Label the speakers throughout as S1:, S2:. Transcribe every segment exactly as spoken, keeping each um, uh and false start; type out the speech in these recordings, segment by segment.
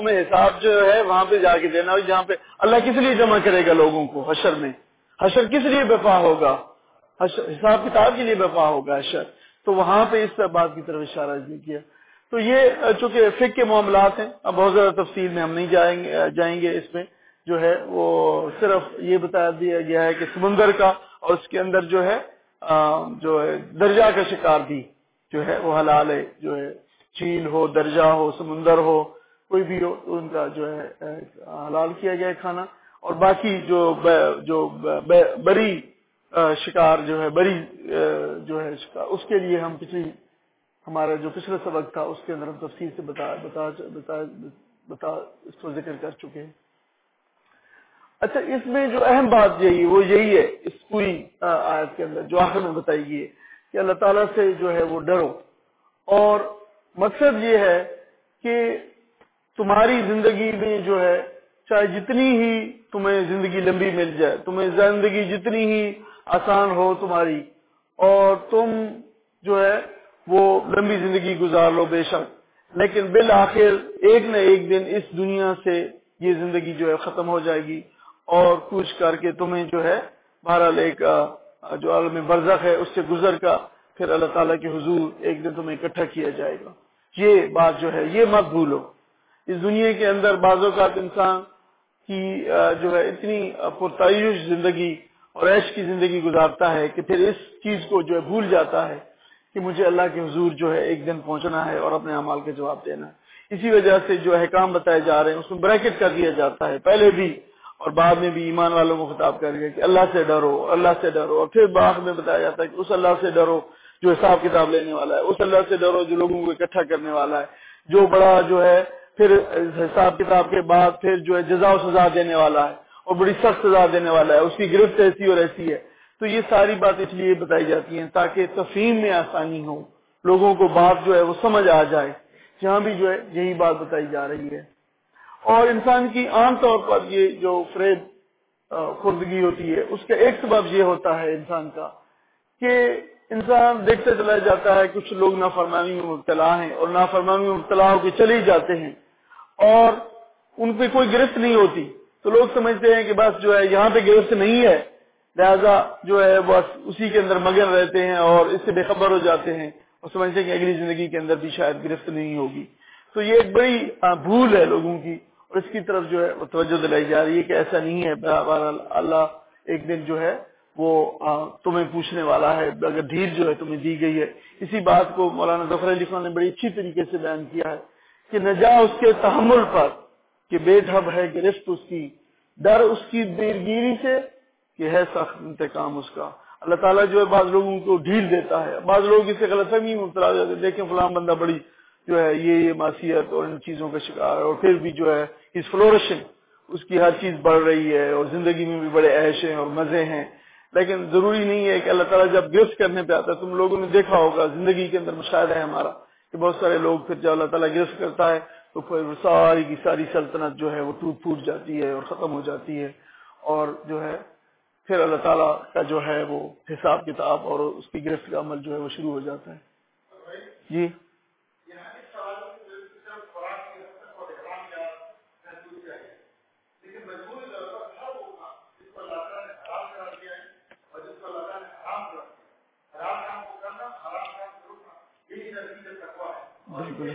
S1: میں حساب جو ہے وہاں پہ جا کے دینا، جہاں پہ اللہ کس لیے جمع کرے گا لوگوں کو حشر میں، حشر کس لیے برپا ہوگا، حساب کتاب کے لیے برپا ہوگا حشر، تو وہاں پہ اس بات کی طرف اشارہ نہیں کیا۔ تو یہ چونکہ فقہ کے معاملات ہیں، اب بہت زیادہ تفصیل میں ہم نہیں جائیں گے جائیں گے اس میں، جو ہے وہ صرف یہ بتا دیا گیا ہے کہ سمندر کا اور اس کے اندر جو ہے جو ہے درجہ کا شکار بھی جو ہے وہ حلال ہے، جو ہے چیل ہو، درجہ ہو، سمندر ہو، کوئی بھی ہو، ان کا جو ہے حلال کیا گیا ہے کھانا، اور باقی جو جو بری شکار جو ہے بری جو ہے شکار، اس کے لیے ہم پچھلی ہمارا جو پچھلا سبق تھا اس کے اندر ہم تفصیل سے بتا بتا بتا بتا اس کو ذکر کر چکے ہیں۔ اچھا، اس میں جو اہم بات یہی وہ یہی ہے اس پوری آیت کے اندر جو آخر میں بتائی گئی ہے کہ اللہ تعالیٰ سے جو ہے وہ ڈرو، اور مقصد یہ ہے کہ تمہاری زندگی میں جو ہے چاہے جتنی ہی تمہیں زندگی لمبی مل جائے، تمہیں زندگی جتنی ہی آسان ہو تمہاری، اور تم جو ہے وہ لمبی زندگی گزار لو بے شک، لیکن بالآخر ایک نہ ایک دن اس دنیا سے یہ زندگی جو ہے ختم ہو جائے گی، اور کچھ کر کے تمہیں جو ہے بہرحال ایک جو عالم برزخ ہے اس سے گزر کا پھر اللہ تعالیٰ کے حضور ایک دن تمہیں اکٹھا کیا جائے گا۔ یہ بات جو ہے یہ مت بھولو۔ اس دنیا کے اندر بعض اوقات انسان کی جو ہے اتنی پرتعیش زندگی اور عیش کی زندگی گزارتا ہے کہ پھر اس چیز کو جو ہے بھول جاتا ہے کہ مجھے اللہ کے حضور جو ہے ایک دن پہنچنا ہے اور اپنے اعمال کا جواب دینا ہے۔ اسی وجہ سے جو احکام بتائے جا رہے ہیں اس میں بریکٹ کر دیا جاتا ہے، پہلے بھی اور بعد میں بھی ایمان والوں کو خطاب کر دیا کہ اللہ سے ڈرو، اللہ سے ڈرو، اور پھر بعد میں بتایا جاتا ہے کہ اس اللہ سے ڈرو جو حساب کتاب لینے والا ہے، اس اللہ سے ڈرو جو لوگوں کو اکٹھا کرنے والا ہے، جو بڑا جو ہے پھر حساب کتاب کے بعد پھر جو ہے جزا و سزا دینے والا ہے اور بڑی سخت سزا دینے والا ہے، اس کی گرفت ایسی اور ایسی ہے۔ تو یہ ساری بات اس لیے بتائی جاتی ہیں تاکہ تفہیم میں آسانی ہو، لوگوں کو بات جو ہے وہ سمجھ آ جائے، جہاں بھی جو ہے یہی بات بتائی جا رہی ہے۔ اور انسان کی عام طور پر یہ جو فریب خوردگی ہوتی ہے اس کا ایک سبب یہ ہوتا ہے انسان کا کہ انسان دیکھتے چلا جاتا ہے کچھ لوگ نافرمانی میں مبتلا ہیں اور نافرمانی میں مبتلا ہو کے چلے جاتے ہیں اور ان پہ کوئی گرفت نہیں ہوتی، تو لوگ سمجھتے ہیں کہ بس جو ہے یہاں پہ گرفت نہیں ہے، لہذا جو ہے بس اسی کے اندر مگن رہتے ہیں اور اس سے بے خبر ہو جاتے ہیں اور سمجھتے ہیں کہ اگلی زندگی کے اندر بھی شاید گرفت نہیں ہوگی۔ تو یہ ایک بڑی بھول ہے لوگوں کی، اور اس کی طرف جو ہے توجہ دلائی جا رہی ہے کہ ایسا نہیں ہے، بہرحال اللہ ایک دن جو ہے وہ تمہیں پوچھنے والا ہے اگر ڈھیل جو ہے تمہیں دی گئی ہے۔ اسی بات کو مولانا ظفر علی خان نے بڑی اچھی طریقے سے بیان کیا ہے کہ نہ جا اس کے تحمل پر کہ بے ڈھب ہے گرفت اس کی، ڈر اس کی دیرگیری سے کہ ہے سخت انتقام اس کا۔ اللہ تعالیٰ جو ہے بعض لوگوں کو ڈھیل دیتا ہے، بعض لوگ اسے غلط فہمی میں مبتلا ہو جاتے ہیں، دیکھیں فلاں بندہ بڑی جو ہے یہ یہ معصیت اور ان چیزوں کا شکار ہے اور پھر بھی جو ہے اس فلورشنگ، اس کی ہر چیز بڑھ رہی ہے اور زندگی میں بھی بڑے عیش ہیں اور مزے ہیں، لیکن ضروری نہیں ہے کہ اللہ تعالیٰ جب گرفت کرنے پہ آتا ہے، تم لوگوں نے دیکھا ہوگا زندگی کے اندر مشاہدہ ہے ہمارا کہ بہت سارے لوگ پھر جب اللہ تعالیٰ گرفت کرتا ہے تو پھر ساری کی ساری سلطنت جو ہے وہ ٹوٹ پھوٹ جاتی ہے اور ختم ہو جاتی ہے، اور جو ہے پھر اللہ تعالیٰ کا جو ہے وہ حساب کتاب اور اس کی گرفت کا عمل جو ہے وہ شروع ہو جاتا ہے۔ جی بالکل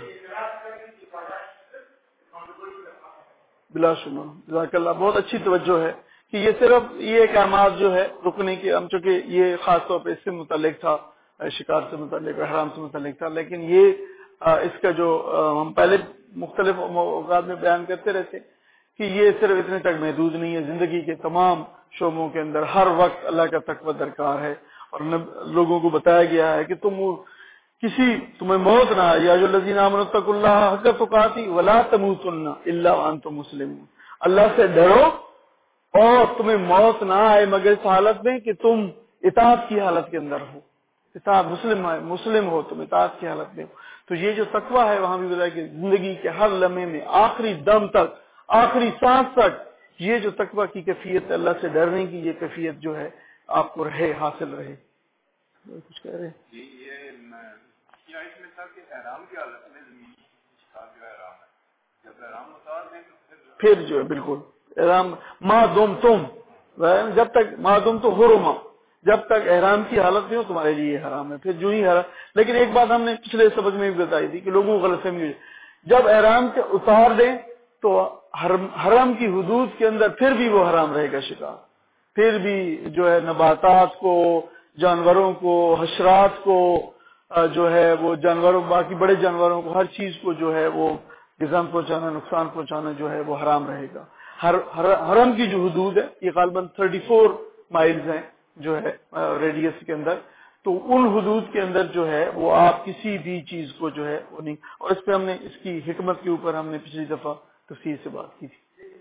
S1: بلا شبہ، جزاک اللہ، بہت اچھی توجہ ہے کہ یہ صرف یہ احکامات جو ہے رکنے کے، ہم چونکہ یہ خاص طور پہ اس سے متعلق تھا، شکار سے متعلق، احرام سے متعلق تھا، لیکن یہ اس کا جو ہم پہلے مختلف اوقات میں بیان کرتے رہتے کہ یہ صرف اتنے تک محدود نہیں ہے، زندگی کے تمام شعبوں کے اندر ہر وقت اللہ کا تقوی درکار ہے، اور لوگوں کو بتایا گیا ہے کہ تم کسی تمہیں موت نہ آئے، یا جو الذین آمنوا اتقوا اللہ حق تقاته ولا تموتن الا وانتم مسلمون، اللہ سے ڈرو اور تمہیں موت نہ آئے مگر اس حالت میں کہ تم اطاعت کی حالت کے اندر ہو، اطاعت مسلم ہے، مسلم ہو تم اطاعت کی حالت میں ہو۔ تو یہ جو تقوی ہے وہاں بھی بتایا کہ زندگی کے ہر لمحے میں آخری دم تک، آخری سانس تک یہ جو تقوی کی کیفیت اللہ سے ڈرنے کی یہ کیفیت جو ہے آپ کو رہے، حاصل رہے۔ کچھ کہہ رہے
S2: جی یہ کیا اس میں تھا کہ احرام کی حالت میں زمین شکار جو احرام ہے
S1: پھر جو ہے بالکل احرام ما دم تم، جب تک ما دم تو حرما، جب تک احرام کی حالت میں ہو تمہارے لیے یہ حرام ہے، پھر جو ہی حرام۔ لیکن ایک بات ہم نے پچھلے سبق میں بھی بتائی تھی کہ لوگوں کو غلط فہمی ہوئی، جب احرام کے اتار دیں تو حرم حرم کی حدود کے اندر پھر بھی وہ حرام رہے گا شکار، پھر بھی جو ہے نباتات کو، جانوروں کو، حشرات کو، جو ہے وہ جانوروں، باقی بڑے جانوروں کو، ہر چیز کو جو ہے وہ غذا پہنچانا، نقصان پہنچانا جو ہے وہ حرام رہے گا۔ حرم کی جو حدود ہے یہ غالباً چوتیس مائلز ہیں جو ہے ریڈیس کے اندر، تو ان حدود کے اندر جو ہے وہ آپ کسی بھی چیز کو جو ہے وہ نہیں، اور اس پہ ہم نے اس کی حکمت کے اوپر ہم نے پچھلی دفعہ تفصیل سے بات کی تھی۔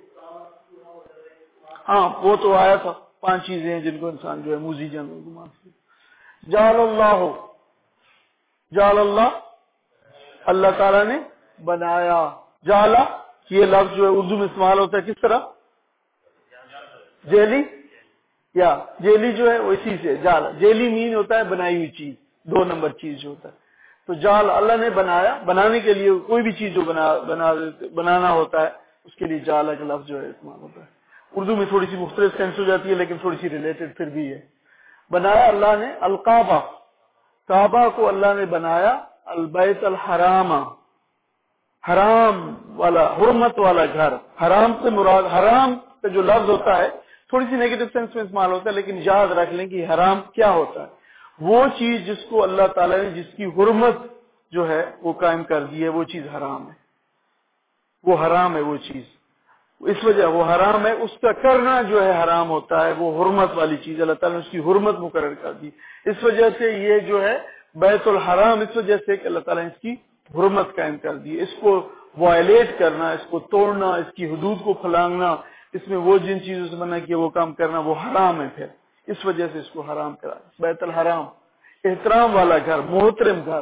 S1: ہاں وہ تو آیا تھا، پانچ چیزیں ہیں جن کو انسان جو ہے موذی جانور کو مان سکے۔ جعل اللہ، جعل اللہ، اللہ تعالیٰ نے بنایا، جعل یہ لفظ جو ہے اردو میں استعمال ہوتا ہے کس طرح؟ جیلی، یا جیلی جو ہے وہ اسی سے جعل، جیلی مین ہوتا ہے بنائی ہوئی چیز، دو نمبر چیز جو ہوتا ہے، تو جعل اللہ نے بنایا، بنانے کے لیے کوئی بھی چیز جو بنا بنا بنانا ہوتا ہے اس کے لیے جعل کا لفظ جو ہے استعمال ہوتا ہے۔ اردو میں تھوڑی سی مختلف سینس ہو جاتی ہے لیکن تھوڑی سی ریلیٹڈ پھر بھی ہے۔ بنایا اللہ نے الکعبہ، کعبہ کو اللہ نے بنایا، البیت الحرام، حرام والا، حرمت والا گھر۔ حرام سے مراد، حرام کا جو لفظ ہوتا ہے تھوڑی سی نیگیٹو سینس میں استعمال ہوتا ہے، لیکن یاد رکھ لیں کہ حرام کیا ہوتا ہے؟ وہ چیز جس کو اللہ تعالیٰ نے، جس کی حرمت جو ہے وہ قائم کر دی ہے، وہ چیز حرام ہے، وہ حرام ہے وہ چیز، اس وجہ وہ حرام ہے، اس کا کرنا جو ہے حرام ہوتا ہے، وہ حرمت والی چیز اللہ تعالیٰ نے اس کی حرمت مقرر کر دی، اس وجہ سے یہ جو ہے بیت الحرام، اس وجہ سے کہ اللہ تعالیٰ نے اس کی حرمت قائم کر دی، اس کو وائلیٹ کرنا، اس کو توڑنا، اس کی حدود کو پھلانگنا، اس میں وہ جن چیزوں سے منع کیا وہ کام کرنا وہ حرام ہے، پھر اس وجہ سے اس کو حرام کرا۔ بیت الحرام احترام والا گھر، محترم گھر۔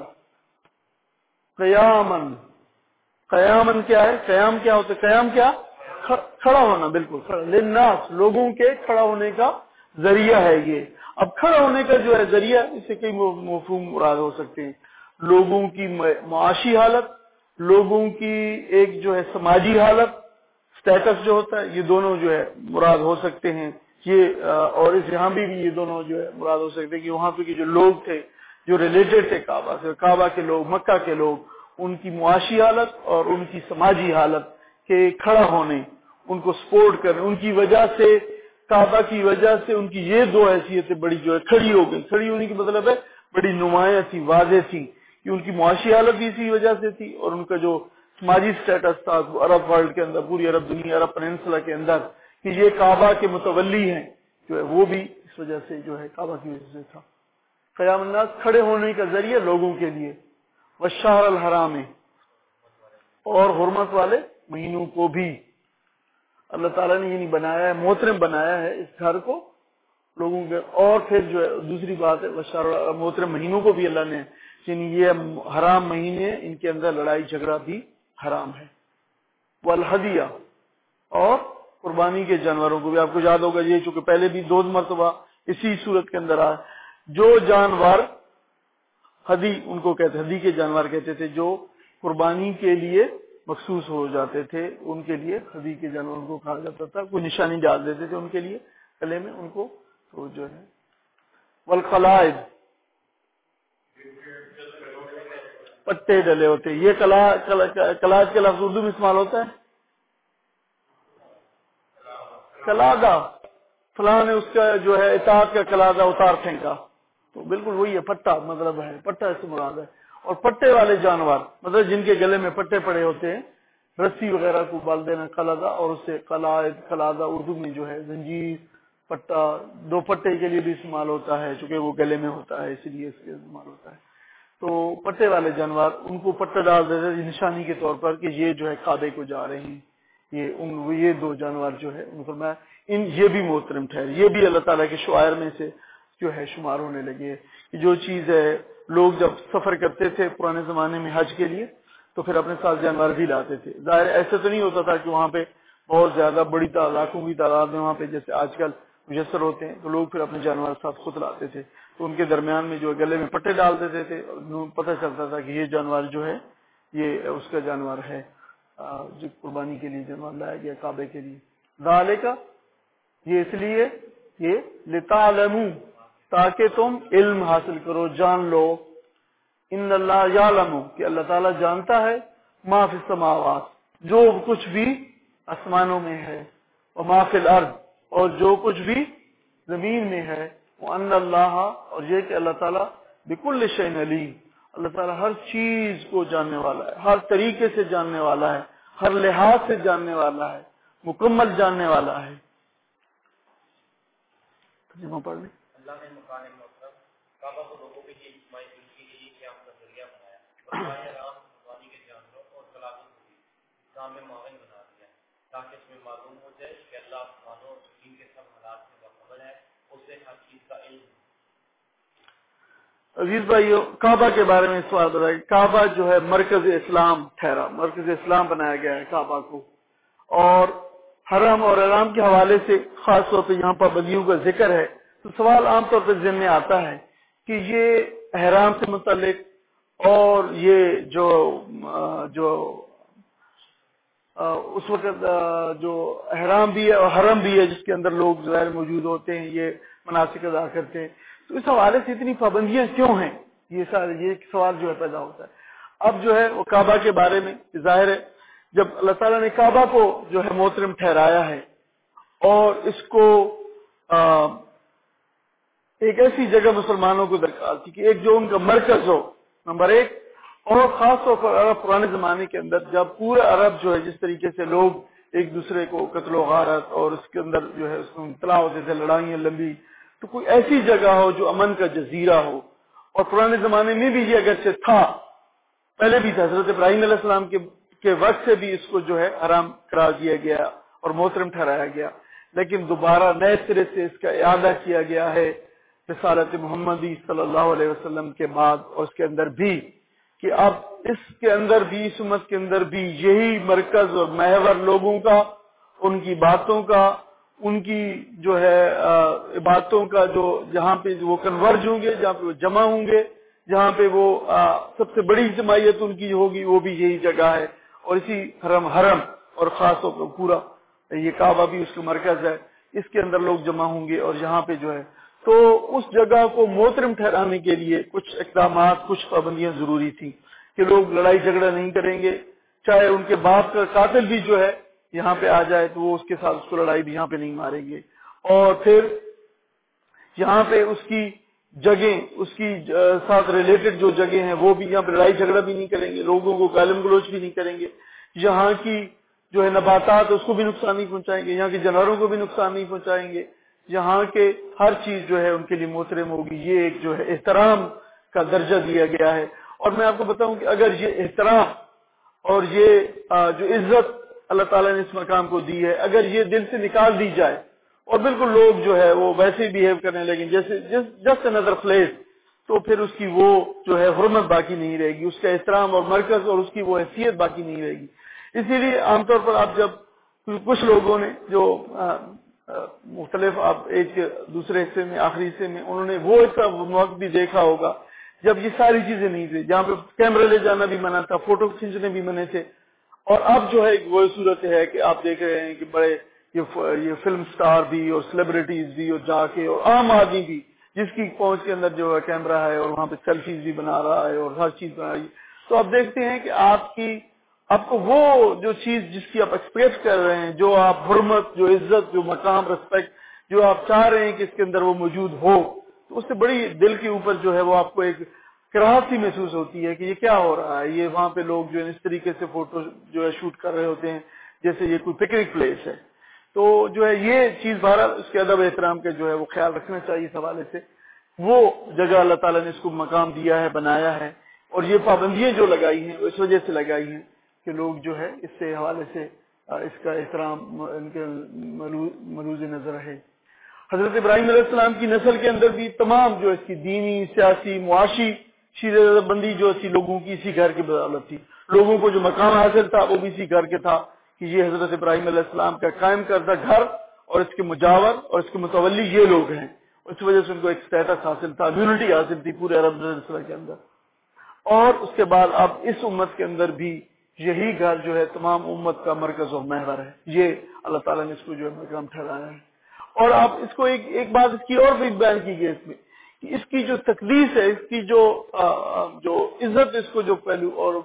S1: قیامن، قیامن کیا ہے؟ قیام کیا ہوتا ہے؟ قیام کیا؟ کھڑا ہونا، بالکل کھڑا، للناس، لوگوں کے کھڑا ہونے کا ذریعہ ہے یہ۔ اب کھڑا ہونے کا جو ہے ذریعہ، اس سے کئی مفہوم مراد ہو سکتے ہیں، لوگوں کی معاشی حالت، لوگوں کی ایک جو ہے سماجی حالت، سٹیٹس جو ہوتا ہے، یہ دونوں جو ہے مراد ہو سکتے ہیں یہ، اور اس یہاں بھی, بھی یہ دونوں جو ہے مراد ہو سکتے ہیں کہ وہاں پہ جو لوگ تھے جو ریلیٹڈ تھے کعبہ سے، کعبہ کے لوگ، مکہ کے لوگ، ان کی معاشی حالت اور ان کی سماجی حالت کے کھڑا ہونے، ان کو سپورٹ کرنے، ان کی وجہ سے، کعبہ کی وجہ سے ان کی یہ دو حیثیتیں بڑی جو ہے کھڑی ہو گئی۔ کھڑی ہونے کی مطلب ہے بڑی نمایاں تھی، واضح تھی کہ ان کی معاشی حالت بھی اسی وجہ سے تھی، اور ان کا جو سماجی سٹیٹس تھا عرب ورلڈ کے اندر، پوری عرب دنیا، عرب پیننسلا کے اندر، کہ یہ کعبہ کے متولی ہیں، جو ہے وہ بھی اس وجہ سے جو ہے کعبہ کی وجہ سے تھا۔ قیام الناس، کھڑے ہونے کا ذریعہ لوگوں کے لیے، والشہر الحرام، اور حرمت والے مہینوں کو بھی اللہ تعالیٰ نے یعنی بنایا ہے، محترم بنایا ہے اس گھر کو لوگوں کے۔ اور پھر جو ہے دوسری بات ہے والشہر، محترم مہینوں کو بھی اللہ نے، یعنی یہ حرام مہینے، ان کے اندر لڑائی جھگڑا بھی حرام ہے۔ والہدیہ، اور قربانی کے جانوروں کو بھی، آپ کو یاد ہوگا یہ چونکہ پہلے بھی دو مرتبہ اسی صورت کے اندر آیا، جو جانور ہدی ان کو کہتے، ہدی کے جانور کہتے تھے، جو قربانی کے لیے مخصوص ہو جاتے تھے، ان کے لیے ہدی کے جانوروں کو کہا جاتا تھا، کوئی نشانی ڈال دیتے تھے ان کے لیے گلے میں، ان کو تو جو ہے۔ والقلائد، پٹے ڈلے ہوتے، یہ قلائد کا لفظ اردو میں استعمال ہوتا ہے، کلادہ، فلاں نے اس کا جو ہے اطاعت کا کلادہ اتار پھینکا، تو بالکل وہی ہے، پٹا مطلب ہے، پٹا اس سے مراد ہے۔ اور پٹے والے جانور مطلب جن کے گلے میں پٹے پڑے ہوتے ہیں، رسی وغیرہ کو بال دینا کلادہ، اور اس سے قلائد، کلادہ اردو میں جو ہے زنجیر، پٹا، دو پٹے کے لیے بھی استعمال ہوتا ہے چونکہ وہ گلے میں ہوتا ہے اس لیے اس کے استعمال ہوتا ہے۔ تو پٹے والے جانور، ان کو پٹا ڈال دیتے تھے نشانی کے طور پر کہ یہ جو ہے کعبے کو جا رہے ہیں، یہ ان یہ دو جانور جو ہے فرمایا ان یہ بھی محترم ٹھہرے، یہ بھی اللہ تعالیٰ کے شعائر میں سے جو ہے شمار ہونے لگے کہ جو چیز ہے، لوگ جب سفر کرتے تھے پرانے زمانے میں حج کے لیے تو پھر اپنے ساتھ جانور بھی لاتے تھے۔ ظاہر ایسا تو نہیں ہوتا تھا کہ وہاں پہ بہت زیادہ بڑی لاکھوں کی تعداد میں وہاں پہ جیسے آج کل میسر ہوتے ہیں، تو لوگ پھر اپنے جانور ساتھ خود لاتے تھے، تو ان کے درمیان میں جو گلے میں پٹے ڈال دیتے تھے، پتہ چلتا تھا کہ یہ جانور جو ہے یہ اس کا جانور ہے۔ جو قربانی کے لیے جانور لایا گیا کعبے کے لیے. ذالک یہ اس لیے یہ لتعلموا تاکہ تم علم حاصل کرو جان لو ان اللہ یعلم کہ اللہ تعالیٰ جانتا ہے ما فی السماوات جو کچھ بھی آسمانوں میں ہے وما فی الارض اور جو کچھ بھی زمین میں ہے وان اللہ اور یہ کہ اللہ تعالیٰ بکل شیء علیم اللہ تعالیٰ ہر چیز کو جاننے والا ہے ہر طریقے سے جاننے والا ہے ہر لحاظ سے جاننے والا ہے مکمل جاننے والا ہے. ترجمہ پڑھ لیں.
S2: اللہ نے مکان محترم کعبہ کو لوگوں کے لیے اجتماعی زندگی کے لیے قیام کا ذریعہ بنایا اور براہ راست قربانی کے جانوروں اور تلاوت کو بھی اسلام میں معاون بنا دیا تاکہ اس میں معلوم ہو جائے کہ اللہ آسمانوں اور زمین کے سب حالات سے باخبر ہے اسے ہر چیز کا علم.
S1: عزیز بھائیو کعبہ کے بارے میں سوال بتائیے. کعبہ جو ہے مرکز اسلام ٹھہرا مرکز اسلام بنایا گیا ہے کعبہ کو اور حرم اور احرام کے حوالے سے خاص طور پہ یہاں پابندیوں کا ذکر ہے تو سوال عام طور پہ ذہن میں آتا ہے کہ یہ احرام سے متعلق اور یہ جو جو اس وقت جو احرام بھی ہے اور حرم بھی ہے جس کے اندر لوگ ظاہر موجود ہوتے ہیں یہ مناسک ادا کرتے ہیں تو اس حوالے سے اتنی پابندیاں کیوں ہیں یہ سارے یہ سوال جو ہے پیدا ہوتا ہے. اب جو ہے وہ کعبہ کے بارے میں ظاہر ہے جب اللہ تعالیٰ نے کعبہ کو جو ہے محترم ٹھہرایا ہے اور اس کو آ, ایک ایسی جگہ مسلمانوں کو درکار تھی کہ ایک جو ان کا مرکز ہو نمبر ایک اور خاص طور پر عرب پرانے زمانے کے اندر جب پورا عرب جو ہے جس طریقے سے لوگ ایک دوسرے کو قتل و غارت اور اس کے اندر جو ہے اس میں مبتلا ہوتے تھے لڑائیاں لمبی تو کوئی ایسی جگہ ہو جو امن کا جزیرہ ہو اور پرانے زمانے میں بھی یہ اگرچہ تھا پہلے بھی تھا حضرت ابراہیم علیہ السلام کے کے وقت سے بھی اس کو جو ہے حرام قرار دیا گیا اور محترم ٹھہرایا گیا لیکن دوبارہ نئے سرے سے اس کا اعادہ کیا گیا ہے رسالت محمدی صلی اللہ علیہ وسلم کے بعد اور اس کے اندر بھی کہ اب اس کے اندر بھی اس امت کے اندر بھی یہی مرکز اور محور لوگوں کا ان کی باتوں کا ان کی جو ہے عبادتوں کا جو جہاں پہ وہ کنورج ہوں گے جہاں پہ وہ جمع ہوں گے جہاں پہ وہ سب سے بڑی اجتماعیت ان کی ہوگی وہ بھی یہی جگہ ہے اور اسی حرم حرم اور خاص طور پر پورا یہ کعبہ بھی اس کا مرکز ہے اس کے اندر لوگ جمع ہوں گے اور یہاں پہ جو ہے تو اس جگہ کو محترم ٹھہرانے کے لیے کچھ اقدامات کچھ پابندیاں ضروری تھی کہ لوگ لڑائی جھگڑا نہیں کریں گے چاہے ان کے باپ کا قاتل بھی جو ہے یہاں پہ آ جائے تو وہ اس کے ساتھ اس کو لڑائی بھی یہاں پہ نہیں ماریں گے اور پھر یہاں پہ اس کی جگہیں اس کی ساتھ ریلیٹڈ جو جگہیں ہیں وہ بھی یہاں پہ لڑائی جھگڑا بھی نہیں کریں گے لوگوں کو گالم گلوچ بھی نہیں کریں گے یہاں کی جو ہے نباتات اس کو بھی نقصان نہیں پہنچائیں گے یہاں کے جانوروں کو بھی نقصان نہیں پہنچائیں گے یہاں کے ہر چیز جو ہے ان کے لیے محترم ہوگی یہ ایک جو ہے احترام کا درجہ دیا گیا ہے اور میں آپ کو بتاؤں کہ اگر یہ احترام اور یہ جو عزت اللہ تعالیٰ نے اس مقام کو دی ہے اگر یہ دل سے نکال دی جائے اور بالکل لوگ جو ہے وہ ویسے ہی بیہیو کرنے لگیں جیسے جسٹ انذر پلیس تو پھر اس کی وہ جو ہے حرمت باقی نہیں رہے گی اس کا احترام اور مرکز اور اس کی وہ حیثیت باقی نہیں رہے گی. اسی لیے عام طور پر آپ جب کچھ لوگوں نے جو مختلف آپ ایک دوسرے حصے میں آخری حصے میں انہوں نے وہ ایسا وقت بھی دیکھا ہوگا جب یہ ساری چیزیں نہیں تھی جہاں پہ کیمرہ لے جانا بھی منع تھا فوٹو کھینچنے بھی منع تھے اور اب جو ہے وہ صورت ہے کہ آپ دیکھ رہے ہیں کہ بڑے یہ فلم سٹار بھی اور سیلیبریٹیز بھی اور جا کے اور عام آدمی بھی جس کی پہنچ کے اندر جو ہے کیمرہ ہے اور وہاں پہ سیلفیز بھی بنا رہا ہے اور ہر چیز بنا رہی ہے تو آپ دیکھتے ہیں کہ آپ کی آپ کو وہ جو چیز جس کی آپ ایکسپیکٹ کر رہے ہیں جو آپ حرمت جو عزت جو مقام ریسپیکٹ جو آپ چاہ رہے ہیں کہ اس کے اندر وہ موجود ہو تو اس سے بڑی دل کے اوپر جو ہے وہ آپ کو ایک کراہت سی محسوس ہوتی ہے کہ یہ کیا ہو رہا ہے یہ وہاں پہ لوگ جو ہے اس طریقے سے فوٹو جو ہے شوٹ کر رہے ہوتے ہیں جیسے یہ کوئی پکنک پلیس ہے تو جو ہے یہ چیز بہرحال اس کے ادب احترام کا جو ہے وہ خیال رکھنا چاہیے اس حوالے سے وہ جگہ اللہ تعالیٰ نے اس کو مقام دیا ہے بنایا ہے اور یہ پابندیاں جو لگائی ہیں وہ اس وجہ سے لگائی ہیں کہ لوگ جو ہے اس سے حوالے سے اس کا احترام ان کے ملوز نظر ہے. حضرت ابراہیم علیہ السلام کی نسل کے اندر بھی تمام جو اس کی دینی سیاسی معاشی شیرہ بندی جو تھی لوگوں کی اسی گھر کی بدولت تھی لوگوں کو جو مقام حاصل تھا وہ بھی اسی گھر کے تھا کہ یہ حضرت ابراہیم علیہ السلام کا قائم کردہ گھر اور اس کے مجاور اور اس کے متولی یہ لوگ ہیں اس وجہ سے ان کو ایک اسٹیٹس حاصل تھا امیونٹی حاصل تھی پورے عرب کے اندر اور اس کے بعد اب اس امت کے اندر بھی یہی گھر جو ہے تمام امت کا مرکز اور محور ہے. یہ اللہ تعالیٰ نے اس کو جو ہے مقام ٹھہرایا ہے. اور آپ اس کو ایک ایک بات اس کی اور بھی بیان کی گئی اس میں کہ اس کی جو تقدیس ہے، اس کی جو جو عزت، اس کو جو پہلو اور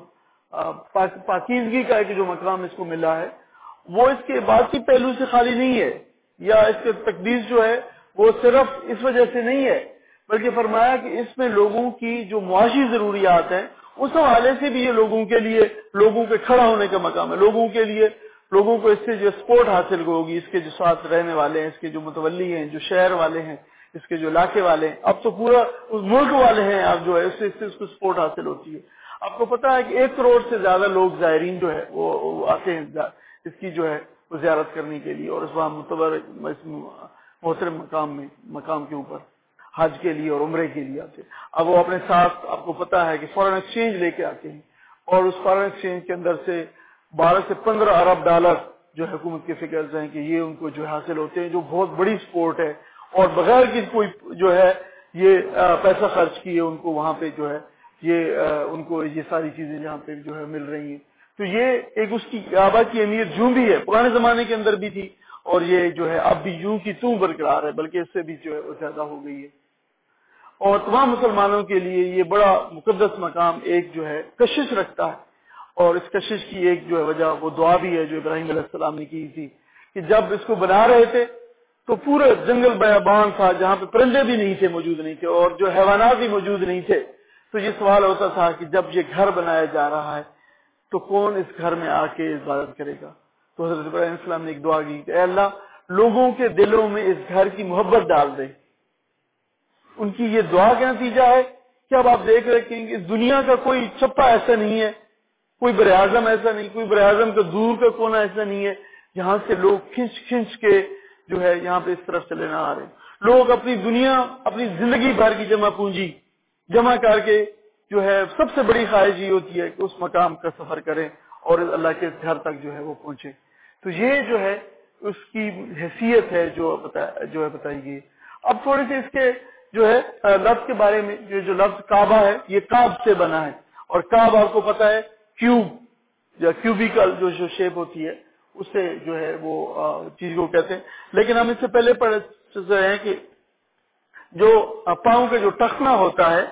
S1: پاکیزگی کا ایک جو مقام اس کو ملا ہے، وہ اس کے باقی پہلو سے خالی نہیں ہے، یا اس کے تقدیس جو ہے وہ صرف اس وجہ سے نہیں ہے، بلکہ فرمایا کہ اس میں لوگوں کی جو معاشی ضروریات ہیں اس حوالے سے بھی یہ لوگوں کے لیے لوگوں کے کھڑا ہونے کا مقام ہے. لوگوں کے لیے لوگوں کو اس سے جو سپورٹ حاصل ہوگی، اس کے جو ساتھ رہنے والے ہیں، اس کے جو متولی ہیں، جو شہر والے ہیں، اس کے جو علاقے والے ہیں، اب تو پورا اس ملک والے ہیں، اب جو ہے اس سے اس سے اس کو سپورٹ حاصل ہوتی ہے. آپ کو پتا ہے کہ ایک کروڑ سے زیادہ لوگ زائرین جو ہے وہ آتے ہیں اس کی جو ہے وہ زیارت کرنے کے لیے، اور اس وہاں متبر محترم مقام میں مقام کے اوپر حج کے لیے اور عمرے کے لیے آتے ہیں. اب وہ اپنے ساتھ آپ کو پتا ہے کہ فارن ایکسچینج لے کے آتے ہیں، اور اس فارن ایکسچینج کے اندر سے بارہ سے پندرہ ارب ڈالر جو حکومت کے فگرز ہیں کہ یہ ان کو جو حاصل ہوتے ہیں، جو بہت بڑی سپورٹ ہے، اور بغیر کی کوئی جو ہے یہ پیسہ خرچ کیے ان کو وہاں پہ جو ہے یہ ان کو یہ ساری چیزیں جہاں پہ جو ہے مل رہی ہیں. تو یہ ایک اس کی کعبہ کی اہمیت جوں بھی ہے، پرانے زمانے کے اندر بھی تھی، اور یہ جو ہے اب بھی یوں کی توں برقرار ہے، بلکہ اس سے بھی جو ہے وہ زیادہ ہو گئی ہے. اور تمام مسلمانوں کے لیے یہ بڑا مقدس مقام ایک جو ہے کشش رکھتا ہے، اور اس کشش کی ایک جو ہے وجہ وہ دعا بھی ہے جو ابراہیم علیہ السلام نے کی تھی کہ جب اس کو بنا رہے تھے تو پورے جنگل بیابان تھا، جہاں پہ پرندے بھی نہیں تھے، موجود نہیں تھے، اور جو حیوانات بھی موجود نہیں تھے. تو یہ سوال ہوتا تھا کہ جب یہ گھر بنایا جا رہا ہے تو کون اس گھر میں آ کے عبادت کرے گا؟ تو حضرت ابراہیم علیہ السلام نے ایک دعا کی کہ اے اللہ، لوگوں کے دلوں میں اس گھر کی محبت ڈال دے. ان کی یہ دعا کا نتیجہ ہے کہ اب آپ دیکھ رہے کہ اس دنیا کا کوئی چپا ایسا نہیں ہے، کوئی بر اعظم ایسا نہیں، کوئی بر اعظم کا دور کا کونا ایسا نہیں ہے جہاں سے لوگ کھنچ کھنچ کے جو ہے یہاں پہ اس طرف چلے نہ آ رہے. لوگ اپنی دنیا، اپنی زندگی بھر کی جمع پونجی جمع کر کے جو ہے سب سے بڑی خواہش یہ ہوتی ہے کہ اس مقام کا سفر کریں اور اللہ کے گھر تک جو ہے وہ پہنچے. تو یہ جو ہے اس کی حیثیت ہے جو جو ہے بتائی گئی. اب تھوڑے سے اس کے جو ہے لفظ کے بارے میں، جو جو لفظ کعبہ ہے یہ کعب سے بنا ہے، اور کعب آپ کو پتا ہے کیوب یا کیوبیکل جو جو شیپ ہوتی ہے اس سے جو ہے وہ چیز کو کہتے ہیں. لیکن ہم اس سے پہلے پڑھ رہے ہیں کہ جو پاؤں کا جو ٹخنا ہوتا ہے،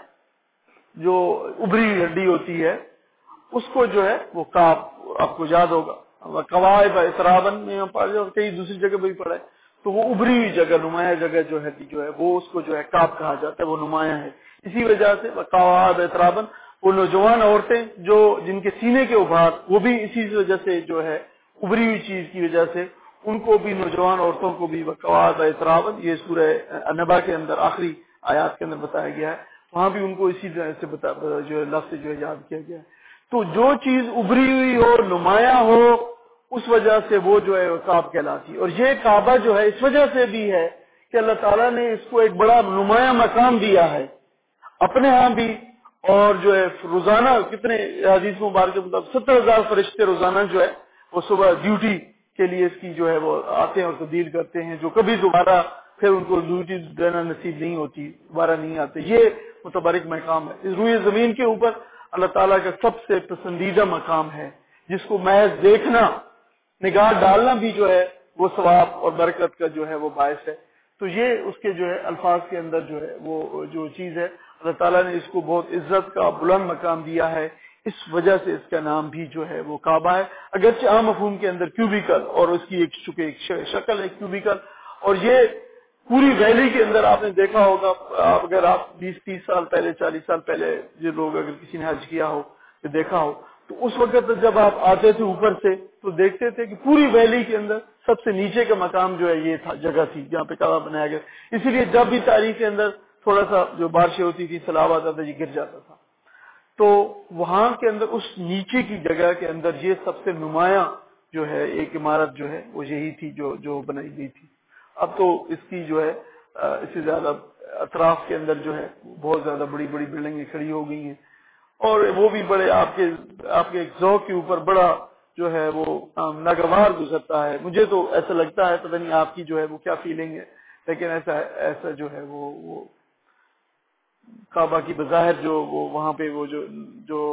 S1: جو ابری ہڈی ہوتی ہے، اس کو جو ہے وہ کعب آپ کو یاد ہوگا، قواعد اطرابن میں پڑھے اور کئی دوسری جگہ بھی پڑھا ہے. تو وہ ابری ہوئی جگہ، نمایاں جگہ جو ہے جو ہے وہ اس کو جو ہے کعب کہا جاتا ہے، وہ نمایاں ہے. اسی وجہ سے قواعد اطرابن، وہ نوجوان عورتیں جو جن کے سینے کے ابھار وہ بھی اسی وجہ سے جو ہے ابری ہوئی چیز کی وجہ سے ان کو بھی، نوجوان عورتوں کو بھی قواعد اطرابن، یہ سورہ النبا کے اندر آخری آیات کے اندر بتایا گیا ہے، وہاں بھی ان کو اسی طرح سے بتا جو ہے لفظ جو ہے یاد کیا گیا ہے. تو جو چیز ابری ہوئی ہو، نمایاں ہو، اس وجہ سے وہ جو ہے کعب کہلاتی. اور یہ کعبہ جو ہے اس وجہ سے بھی ہے کہ اللہ تعالیٰ نے اس کو ایک بڑا نمایاں مقام دیا ہے اپنے ہاں بھی، اور جو ہے روزانہ کتنے حدیث مبارک کے مطابق ستر ہزار فرشتے روزانہ جو ہے وہ صبح ڈیوٹی کے لیے اس کی جو ہے وہ آتے ہیں اور تبدیل کرتے ہیں، جو کبھی دوبارہ پھر ان کو ڈیوٹی دینا نصیب نہیں ہوتی، دوبارہ نہیں آتے. یہ متبرک مقام ہے. اس روئے زمین کے اوپر اللہ تعالیٰ کا سب سے پسندیدہ مقام ہے، جس کو محض دیکھنا، نگاہ ڈالنا بھی جو ہے وہ ثواب اور برکت کا جو ہے وہ باعث ہے. تو یہ اس کے جو ہے الفاظ کے اندر جو ہے وہ جو چیز ہے، اللہ تعالیٰ نے اس کو بہت عزت کا بلند مقام دیا ہے، اس وجہ سے اس کا نام بھی جو ہے وہ کعبہ ہے. اگرچہ عام مفہوم کے اندر کیوبیکل، اور اس کی ایک ایک شکل ہے کیوبیکل، اور یہ پوری ویلی کے اندر آپ نے دیکھا ہوگا، اگر آپ بیس تیس سال پہلے، چالیس سال پہلے جو لوگ اگر کسی نے حج کیا ہو تو دیکھا ہو، تو اس وقت جب آپ آتے تھے اوپر سے تو دیکھتے تھے کہ پوری ویلی کے اندر سب سے نیچے کا مقام جو ہے یہ تھا، جگہ تھی جہاں پہ کعبہ بنایا گیا. اسی لیے جب بھی تاریخ کے اندر تھوڑا سا جو بارشیں ہوتی تھی، سیلاب آتا تھا، یہ گر جاتا تھا. تو وہاں کے اندر اس نیچے کی جگہ کے اندر یہ سب سے نمایاں جو ہے ایک عمارت جو ہے وہ یہی تھی جو جو بنائی گئی تھی. اب تو اس کی جو ہے اس سے زیادہ اطراف کے اندر جو ہے بہت زیادہ بڑی بڑی بلڈنگیں کھڑی ہو گئی ہیں، اور وہ بھی بڑے آپ کے آپ کے ایک ذوق کے اوپر بڑا جو ہے وہ ناگوار گزرتا ہے. مجھے تو ایسا لگتا ہے، پتہ نہیں آپ کی جو ہے وہ کیا فیلنگ ہے، لیکن ایسا ایسا جو ہے وہ وہ کعبہ کی بظاہر جو وہ وہاں پہ وہ جو جو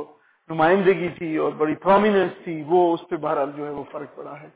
S1: نمائندگی تھی اور بڑی پرومیننس تھی، وہ اس پہ بہرحال جو ہے وہ فرق پڑا ہے.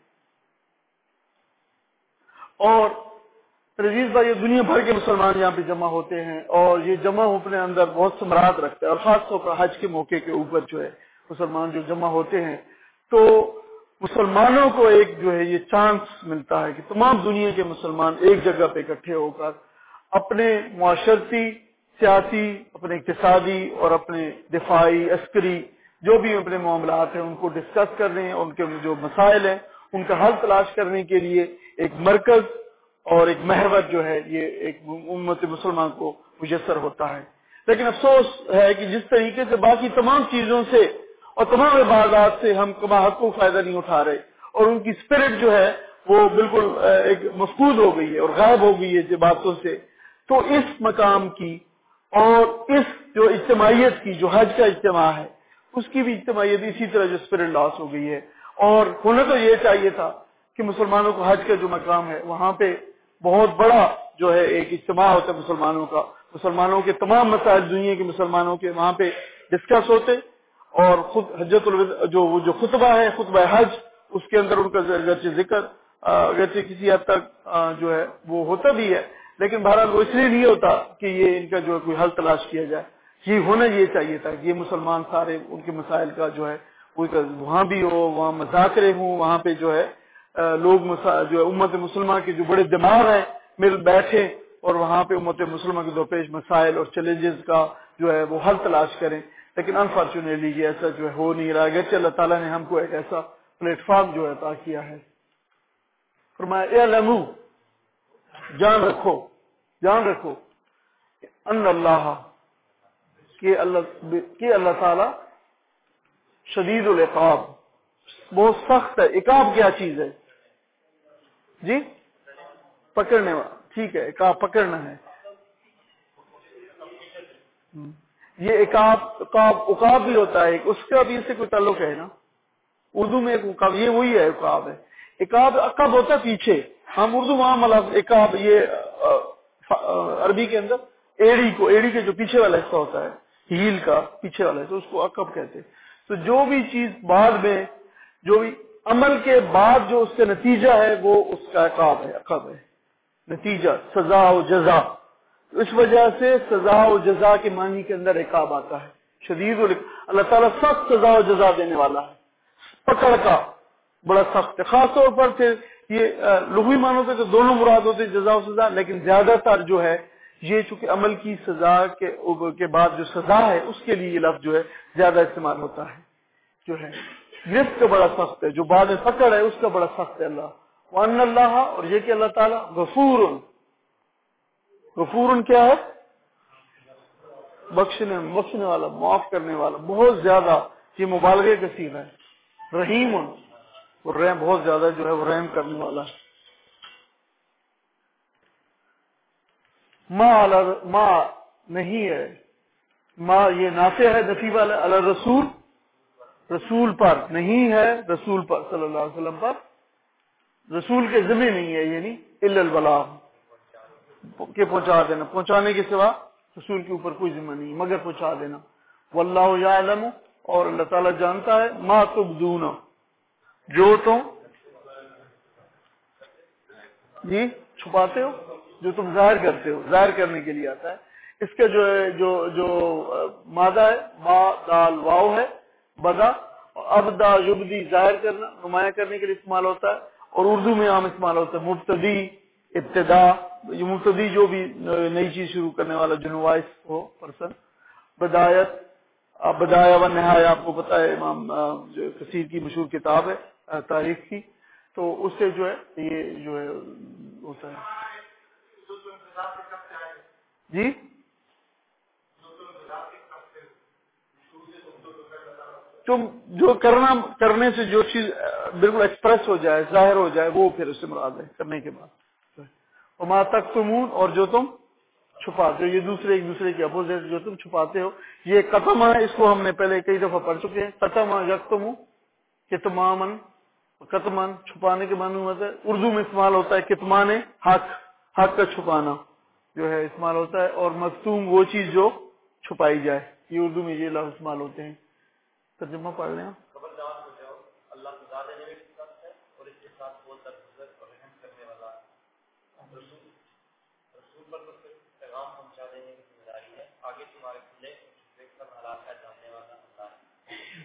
S1: اور عزیز بھائی دنیا بھر کے مسلمان یہاں پہ جمع ہوتے ہیں اور یہ جمع اپنے اندر بہت ثمرات رکھتا ہے، اور خاص طور پر حج کے موقع کے اوپر جو ہے مسلمان جو جمع ہوتے ہیں تو مسلمانوں کو ایک جو ہے یہ چانس ملتا ہے کہ تمام دنیا کے مسلمان ایک جگہ پہ اکٹھے ہو کر اپنے معاشرتی، سیاسی، اپنے اقتصادی اور اپنے دفاعی، عسکری جو بھی اپنے معاملات ہیں ان کو ڈسکس کرنے ہیں، ان کے جو مسائل ہیں ان کا حل تلاش کرنے کے لیے ایک مرکز اور ایک محور جو ہے یہ ایک امت مسلمان کو میسر ہوتا ہے. لیکن افسوس ہے کہ جس طریقے سے باقی تمام چیزوں سے اور تمام عبادات سے ہم کما حقوق فائدہ نہیں اٹھا رہے اور ان کی اسپرٹ جو ہے وہ بالکل ایک مفقود ہو گئی ہے اور غائب ہو گئی ہے باتوں سے. تو اس مقام کی اور اس جو اجتماعیت کی جو حج کا اجتماع ہے اس کی بھی اجتماعیت اسی طرح جو اسپرٹ لاس ہو گئی ہے. اور ہونا تو یہ چاہیے تھا کہ مسلمانوں کو حج کا جو مقام ہے وہاں پہ بہت بڑا جو ہے ایک اجتماع ہوتا ہے مسلمانوں کا، مسلمانوں کے تمام مسائل دنیا کے مسلمانوں کے وہاں پہ ڈسکس ہوتے اور خود حجت الوداع جو وہ جو خطبہ ہے خطبہ حج اس کے اندر ان کا اگرچہ ذکر اگرچہ کسی حد تک جو ہے وہ ہوتا بھی ہے لیکن بہرحال وہ اس لیے نہیں ہوتا کہ یہ ان کا جو ہے کوئی حل تلاش کیا جائے. یہ ہونا یہ چاہیے تھا کہ یہ مسلمان سارے ان کے مسائل کا جو ہے وہاں بھی ہو، وہاں مذاکرے ہوں، وہاں پہ جو ہے لوگ جو ہے امت مسلمہ کے جو بڑے دماغ ہیں مل بیٹھے اور وہاں پہ امت مسلمہ کے درپیش مسائل اور چیلنجز کا جو ہے وہ حل تلاش کریں. لیکن انفارچونیٹلی یہ ایسا جو ہے ہو نہیں رہا. اگرچہ اللہ تعالیٰ نے ہم کو ایک ایسا پلیٹ فارم جو ہے عطا کیا ہے. فرمایا اعلموا، جان رکھو جان رکھو ان اللہ کہ اللہ کہ اللہ تعالیٰ شدید العقاب، بہت سخت ہے. عقاب کیا چیز ہے جی؟ پکڑنے والا، ٹھیک ہے، عقاب پکڑنا ہے. یہ عقاب عقاب عقاب بھی ہوتا ہے، اس کا بھی اس سے کوئی تعلق ہے نا. اردو میں ایک عقاب، یہ وہی ہے عقاب ہے. عقاب عقب ہوتا ہے پیچھے، ہم اردو وہاں مطلب عقاب یہ عربی کے اندر ایڑی کو، ایڑی کے جو پیچھے والا حصہ ہوتا ہے ہیل کا پیچھے والا حصہ اس کو عقب کہتے ہیں. تو جو بھی چیز بعد میں جو بھی عمل کے بعد جو اس کا نتیجہ ہے وہ اس کا عقاب ہے، عقب ہے نتیجہ، سزا و جزا. اس وجہ سے سزا و جزا کے معنی کے اندر عقاب آتا ہے. شدید اللہ تعالیٰ سخت سزا و جزا دینے والا ہے، پکڑ کا بڑا سخت ہے. خاص طور پر پھر یہ لغوی معنوں پہ تو دونوں مراد ہوتے ہیں، جزا و سزا، لیکن زیادہ تر جو ہے یہ چونکہ عمل کی سزا کے کے بعد جو سزا ہے اس کے لیے یہ لفظ جو ہے زیادہ استعمال ہوتا ہے. جو ہے گرفت کا بڑا سخت ہے، جو بعد میں پکڑ ہے اس کا بڑا سخت ہے اللہ. وان اللہ، اور یہ کہ اللہ تعالیٰ غفور، غفور کیا ہے؟ بخشنے بخشنے والا، معاف کرنے والا، بہت زیادہ. یہ مبالغے کا صیغہ ہے. رحیم، اور رحم بہت زیادہ جو ہے وہ رحم کرنے والا ہے. ما ما نہیں ہے، ما یہ نافع ہے نفی والا، علی رسول رسول پر نہیں ہے، رسول پر صلی اللہ علیہ وسلم پر، رسول کے ذمہ نہیں ہے، یعنی الا البلاغ کہ پہنچا دینا، پہنچانے کے سوا رسول کے اوپر کوئی ذمہ نہیں مگر پہنچا دینا. واللہ یعلم، اور اللہ تعالیٰ جانتا ہے، ما تبدون، جو تم جی چھپاتے ہو، جو تم ظاہر کرتے ہو، ظاہر کرنے کے لیے آتا ہے. اس کا جو ہے جو جو مادہ ہے با دال واو ہے، بدا، ابدا یبدی ظاہر کرنا، نمایاں کرنے کے لیے استعمال ہوتا ہے. اور اردو میں عام استعمال ہوتا ہے مبتدی، ابتدا. یہ مبتدی جو بھی نئی چیز شروع کرنے والا جو نوائس ہو پرسن. بدایت، بدایا و نہایا آپ کو پتا ہے، امام جو کثیر کی مشہور کتاب ہے تاریخ کی، تو اس سے جو ہے یہ جو ہے ہوتا ہے. جی تم جو کرنا کرنے سے جو چیز بالکل ایکسپریس ہو جائے، ظاہر ہو جائے، وہ پھر اس سے مراد ہے کرنے کے بعد. وما تکتمون، اور جو تم چھپاتے ہو، یہ دوسرے ایک دوسرے کے اپوزٹ، جو تم چھپاتے ہو. یہ قتم ہے، اس کو ہم نے پہلے کئی دفعہ پڑھ چکے ہیں. قتم یکتم، کتمامن، کتمان چھپانے کے معنی ہوتا ہے. اردو میں استعمال ہوتا ہے کتمان حق، حق کا چھپانا جو ہے استعمال ہوتا ہے. اور مکتوم وہ چیز جو چھپائی جائے، یہ اردو میں یہ لفظ استعمال ہوتے ہیں. ترجمہ پڑھ لیں.
S2: خبردار ہو جاؤ، اللہ سزا دینے میں سخت ہے اور اس کے ساتھ بہت درگزر اور رحم کرنے والا ہے. رسول رسول پر تو صرف پیغام پہنچا دینے کی ذمہ داری ہے، آگے تمہارے کھلے سب حالات کا جاننے والا اللہ ہے.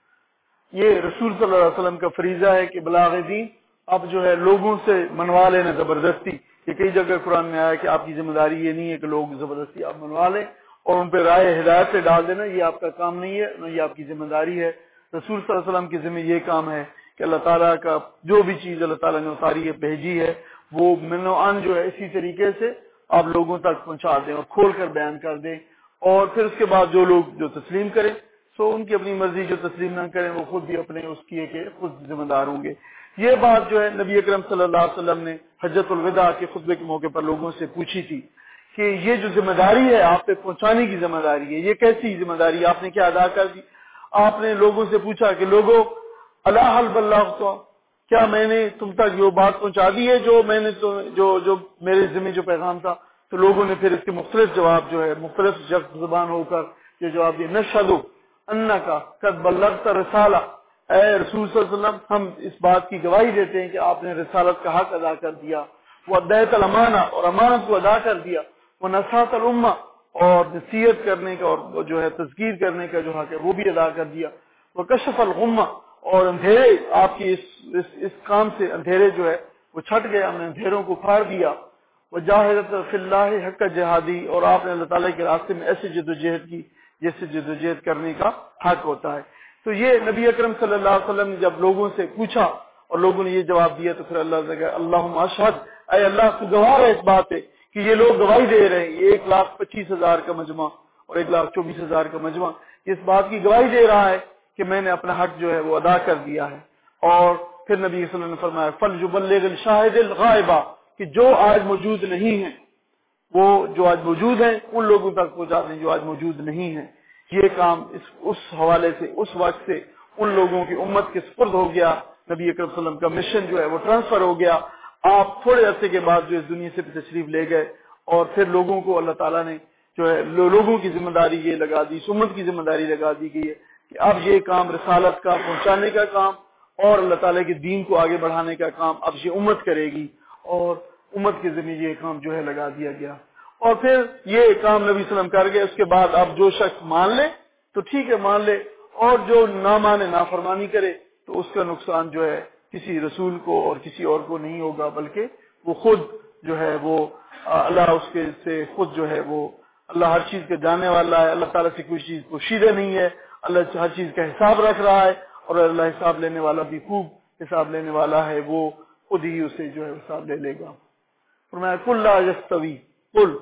S1: یہ رسول صلی اللہ علیہ وسلم کا فریضہ ہے کہ بلاغ دین اب جو ہے لوگوں سے منوا لینا زبردستی. یہ کئی جگہ قرآن میں آیا کہ آپ کی ذمہ داری یہ نہیں ہے کہ لوگ زبردستی آپ منوا لیں اور ان پہ رائے ہدایت سے ڈال دینا، یہ آپ کا کام نہیں ہے، نہ یہ آپ کی ذمہ داری ہے. رسول صلی اللہ علیہ وسلم کی ذمہ یہ کام ہے کہ اللہ تعالیٰ کا جو بھی چیز اللہ تعالیٰ نے اتاری ہے بھیجی ہے وہ منوعاً جو ہے اسی طریقے سے آپ لوگوں تک پہنچا دیں اور کھول کر بیان کر دیں. اور پھر اس کے بعد جو لوگ جو تسلیم کریں سو ان کی اپنی مرضی، جو تسلیم نہ کریں وہ خود بھی اپنے اس کیے کے خود ذمہ دار ہوں گے. یہ بات جو ہے نبی اکرم صلی اللہ علیہ وسلم نے حجۃ الوداع کے خطبے کے موقع پر لوگوں سے پوچھی تھی کہ یہ جو ذمہ داری ہے آپ پہ پہنچانے کی ذمہ داری ہے، یہ کیسی ذمہ داری ہے، آپ نے کیا ادا کر دی؟ آپ نے لوگوں سے پوچھا کہ لوگوں اللہ حل بلغت، کیا میں نے تم تک یہ بات پہنچا دی ہے جو میں نے جو جو میرے ذمہ جو پیغام تھا؟ تو لوگوں نے پھر اس کے مختلف جواب جو ہے مختلف زبان ہو کر یہ جواب دیا، نشہد انکا قد بلغت رسالہ، اے رسول صلی اللہ علیہ وسلم ہم اس بات کی گواہی دیتے ہیں کہ آپ نے رسالت کا حق ادا کر دیا، وہ ادیت الامانہ اور امانت کو ادا کر دیا، وہ نصحت الامہ اور نصیحت کرنے کا اور جو ہے تذکیر کرنے کا جو حق ہے وہ بھی ادا کر دیا، وہ کشف الغمہ اور اندھیرے آپ کی اس, اس, اس کام سے اندھیرے جو ہے وہ چھٹ گئے، ہم نے اندھیروں کو پھاڑ دیا، وہ جاہدت فی اللہ حق جہادی اور آپ نے اللہ تعالیٰ کے راستے میں ایسی جدوجہد کی جیسے جدوجہد کرنے کا حق ہوتا ہے. تو یہ نبی اکرم صلی اللہ علیہ وسلم نے جب لوگوں سے پوچھا اور لوگوں نے یہ جواب دیا تو پھر اللہ سے کہا اللہم اشہد، اے اللہ تو گواہ ہے اس بات ہے کہ یہ لوگ گواہی دے رہے ہیں، یہ ایک لاکھ پچیس ہزار کا مجمع اور ایک لاکھ چوبیس ہزار کا مجمع اس بات کی گواہی دے رہا ہے کہ میں نے اپنا حق جو ہے وہ ادا کر دیا ہے. اور پھر نبی صلی اللہ علیہ وسلم نے فرمایا فَلْيُبَلِّغِ الشَّاهِدِ الْغَائِبَ، کہ جو آج موجود نہیں ہیں وہ جو آج موجود ہیں ان لوگوں تک پہنچا دیں جو آج موجود نہیں ہیں. یہ کام اس اس حوالے سے اس وقت سے ان لوگوں کی امت کے سپرد ہو گیا، نبی اکرم صلی اللہ علیہ وسلم کا مشن جو ہے وہ ٹرانسفر ہو گیا. آپ تھوڑے عرصے کے بعد جو اس دنیا سے تشریف لے گئے اور پھر لوگوں کو اللہ تعالیٰ نے جو ہے لوگوں کی ذمہ داری یہ لگا دی، اس امت کی ذمہ داری لگا دی گئی ہے کہ اب یہ کام رسالت کا پہنچانے کا کام اور اللہ تعالیٰ کے دین کو آگے بڑھانے کا کام اب یہ امت کرے گی، اور امت کے ذمہ یہ کام جو ہے لگا دیا گیا. اور پھر یہ کام نبی صلی اللہ علیہ وسلم کر گئے. اس کے بعد اب جو شخص مان لے تو ٹھیک ہے مان لے، اور جو نہ مانے نافرمانی کرے تو اس کا نقصان جو ہے کسی رسول کو اور کسی اور کو نہیں ہوگا، بلکہ وہ خود جو ہے وہ اللہ اس کے سے خود جو ہے وہ اللہ ہر چیز کا جاننے والا ہے، اللہ تعالیٰ سے کوئی چیز پوشیدہ نہیں ہے، اللہ ہر چیز کا حساب رکھ رہا ہے، اور اللہ حساب لینے والا بھی خوب حساب لینے والا ہے، وہ خود ہی اسے جو ہے حساب لے لے گا. فرمایا کل لا یستوی، کل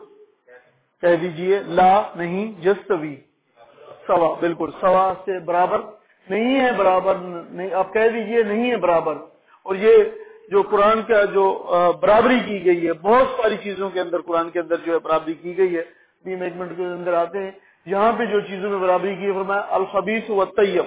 S1: کہہ دیجئے لا نہیں، یستوی سوا، بالکل سوا سے برابر نہیں ہے، برابر نہیں، آپ کہہ دیجئے نہیں ہے برابر. اور یہ جو قرآن کا جو برابری کی گئی ہے بہت ساری چیزوں کے اندر، قرآن کے اندر جو ہے برابری کی گئی ہے، تین ایک منٹ کے اندر آتے ہیں یہاں پہ جو چیزوں میں برابری کی ہے. فرمایا الخبیث والطیب،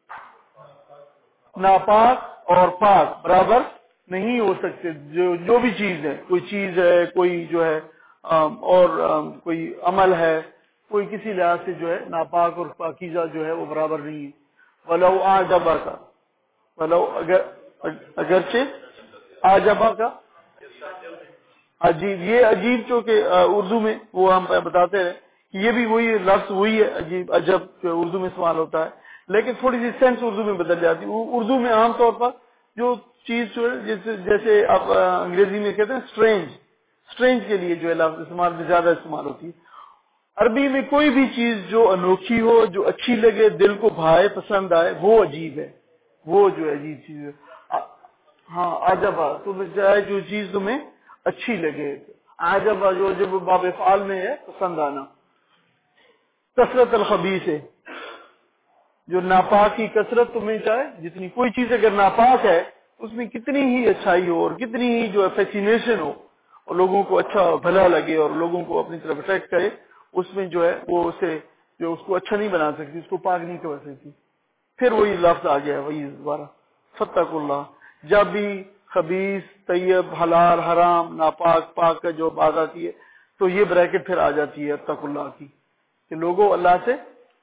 S1: ناپاک اور پاک برابر نہیں ہو سکتے. جو جو بھی چیز ہے، کوئی چیز ہے، کوئی جو ہے اور کوئی عمل ہے، کوئی کسی لحاظ سے جو ہے ناپاک اور پاکیزہ جو ہے وہ برابر نہیں ہے. ولو اعجبا کا، ولو اگر اگرچہ اعجبا کا عجیب، یہ عجیب چونکہ اردو میں وہ ہم بتاتے ہیں کہ یہ بھی وہی لفظ وہی ہے، عجیب عجب جو اردو میں استعمال ہوتا ہے، لیکن تھوڑی سی سینس اردو میں بدل جاتی ہے. اردو میں عام طور پر جو چیز جو ہے جیسے جیسے آپ انگریزی میں کہتے ہیں اسٹرینج، اسٹرینج کے لیے جو ہے لفظ استعمال میں زیادہ استعمال ہوتی ہے. عربی میں کوئی بھی چیز جو انوکھی ہو، جو اچھی لگے، دل کو بھائے، پسند آئے، وہ عجیب ہے، وہ جو ہے عجیب چیز ہے. ہاں عجبا تمہیں چاہے جو چیز تمہیں اچھی لگے، عجبا جو جب باب افعال میں ہے پسند آنا. کثرت الخبیث ہے، جو ناپاک کی کثرت تمہیں چاہے، جتنی کوئی چیز اگر ناپاک ہے اس میں کتنی ہی اچھائی ہو اور کتنی ہی جو ہے فیسینیشن ہو اور لوگوں کو اچھا بھلا لگے اور لوگوں کو اپنی طرف اٹریکٹ کرے، اس میں جو ہے وہ اسے جو اس کو اچھا نہیں بنا سکتی، اس کو پاک نہیں کر سکتی. پھر وہی لفظ آ گیا وہی دوبارہ فتق اللہ. جب بھی خبیث، طیب، حلال، حرام، ناپاک، پاک کا جو بات آتی ہے تو یہ بریکٹ پھر آ جاتی ہے اتق اللہ کی، کہ لوگوں اللہ سے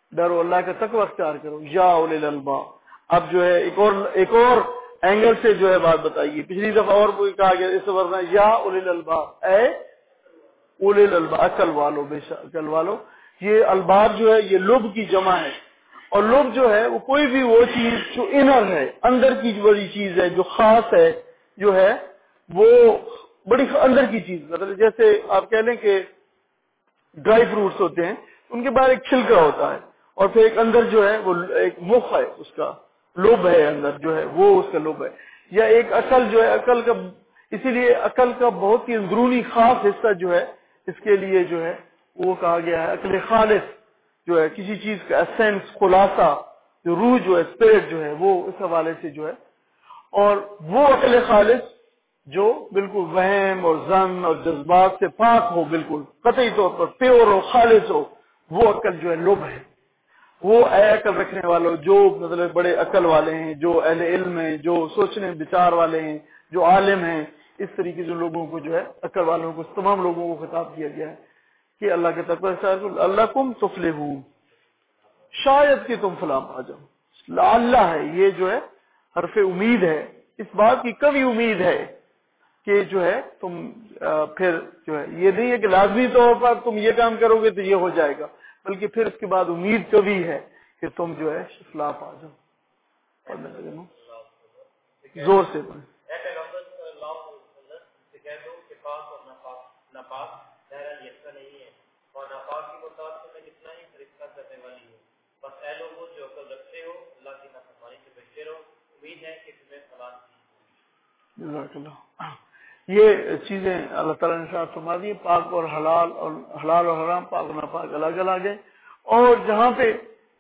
S1: ڈرو اللہ کا تقوی اختیار کرو یا اولی الالباب. اب جو ہے ایک اور ایک اور اینگل سے جو ہے بات بتائیے. پچھلی دفعہ اور کوئی کہا گیا اس ورنہ یا اولی الالباب اے اولی الالباب عقل والو بے شک عقل والو. یہ الباب جو ہے یہ لب کی جمع ہے اور لب جو ہے وہ کوئی بھی وہ چیز جو انر ہے اندر کی جو بڑی چیز ہے جو خاص ہے جو ہے وہ بڑی اندر کی چیز. مطلب جیسے آپ کہہ لیں کہ ڈرائی فروٹس ہوتے ہیں ان کے باہر ایک چھلکا ہوتا ہے اور پھر ایک اندر جو ہے وہ ایک مخ ہے اس کا لوب ہے اندر جو ہے وہ اس کا لوب ہے. یا ایک عقل جو ہے عقل کا اسی لیے عقل کا بہت ہی اندرونی خاص حصہ جو ہے اس کے لیے جو ہے وہ کہا گیا ہے عقل خالص جو ہے کسی چیز کا اسینس خلاصہ جو روح جو ہے اسپرٹ جو ہے وہ اس حوالے سے جو ہے. اور وہ عقل خالص جو بالکل وہم اور ظن اور جذبات سے پاک ہو بالکل قطعی طور پر پیور اور خالص ہو وہ عقل جو ہے لب ہے. وہ اے عقل رکھنے والوں جو مطلب بڑے عقل والے ہیں جو اہل علم ہیں جو سوچنے بچار والے ہیں جو عالم ہیں اس طریقے سے لوگوں کو جو ہے عقل والوں کو تمام لوگوں کو خطاب کیا گیا ہے کہ اللہ کے تقوی اللہ کم تفلحون شاید کہ تم فلاح پا جاؤ. اللہ ہے یہ جو ہے حرف امید ہے اس بات کی کبھی امید ہے کہ جو ہے تم پھر جو ہے یہ نہیں ہے کہ لازمی طور پر تم یہ کام کرو گے تو یہ ہو جائے گا بلکہ پھر اس کے بعد امید کبھی ہے کہ تم جو ہے فلاح پا جاؤ. پڑھنے لگے نا زور سے پڑھیں.
S2: اے پیغمبر صلی اللہ علیہ وسلم سے کہہ دو کہ پاک اور ناپاک ناپاک بہرحال یکساں نہیں ہے اور ناپاک کی مطابق تمہیں جتنا ہی فرقہ کرنے والی ہے. بس اے لوگوں جو عقل رکھتے ہو اللہ کی نافرمانی سے بچتے رہو امید ہے کہ تمہیں فلاح کی.
S1: جزاک اللہ. یہ چیزیں اللہ تعالیٰ نے ساتھ فرما دی پاک اور حلال اور حلال اور حرام پاک اور ناپاک الگ الگ ہے. اور جہاں پہ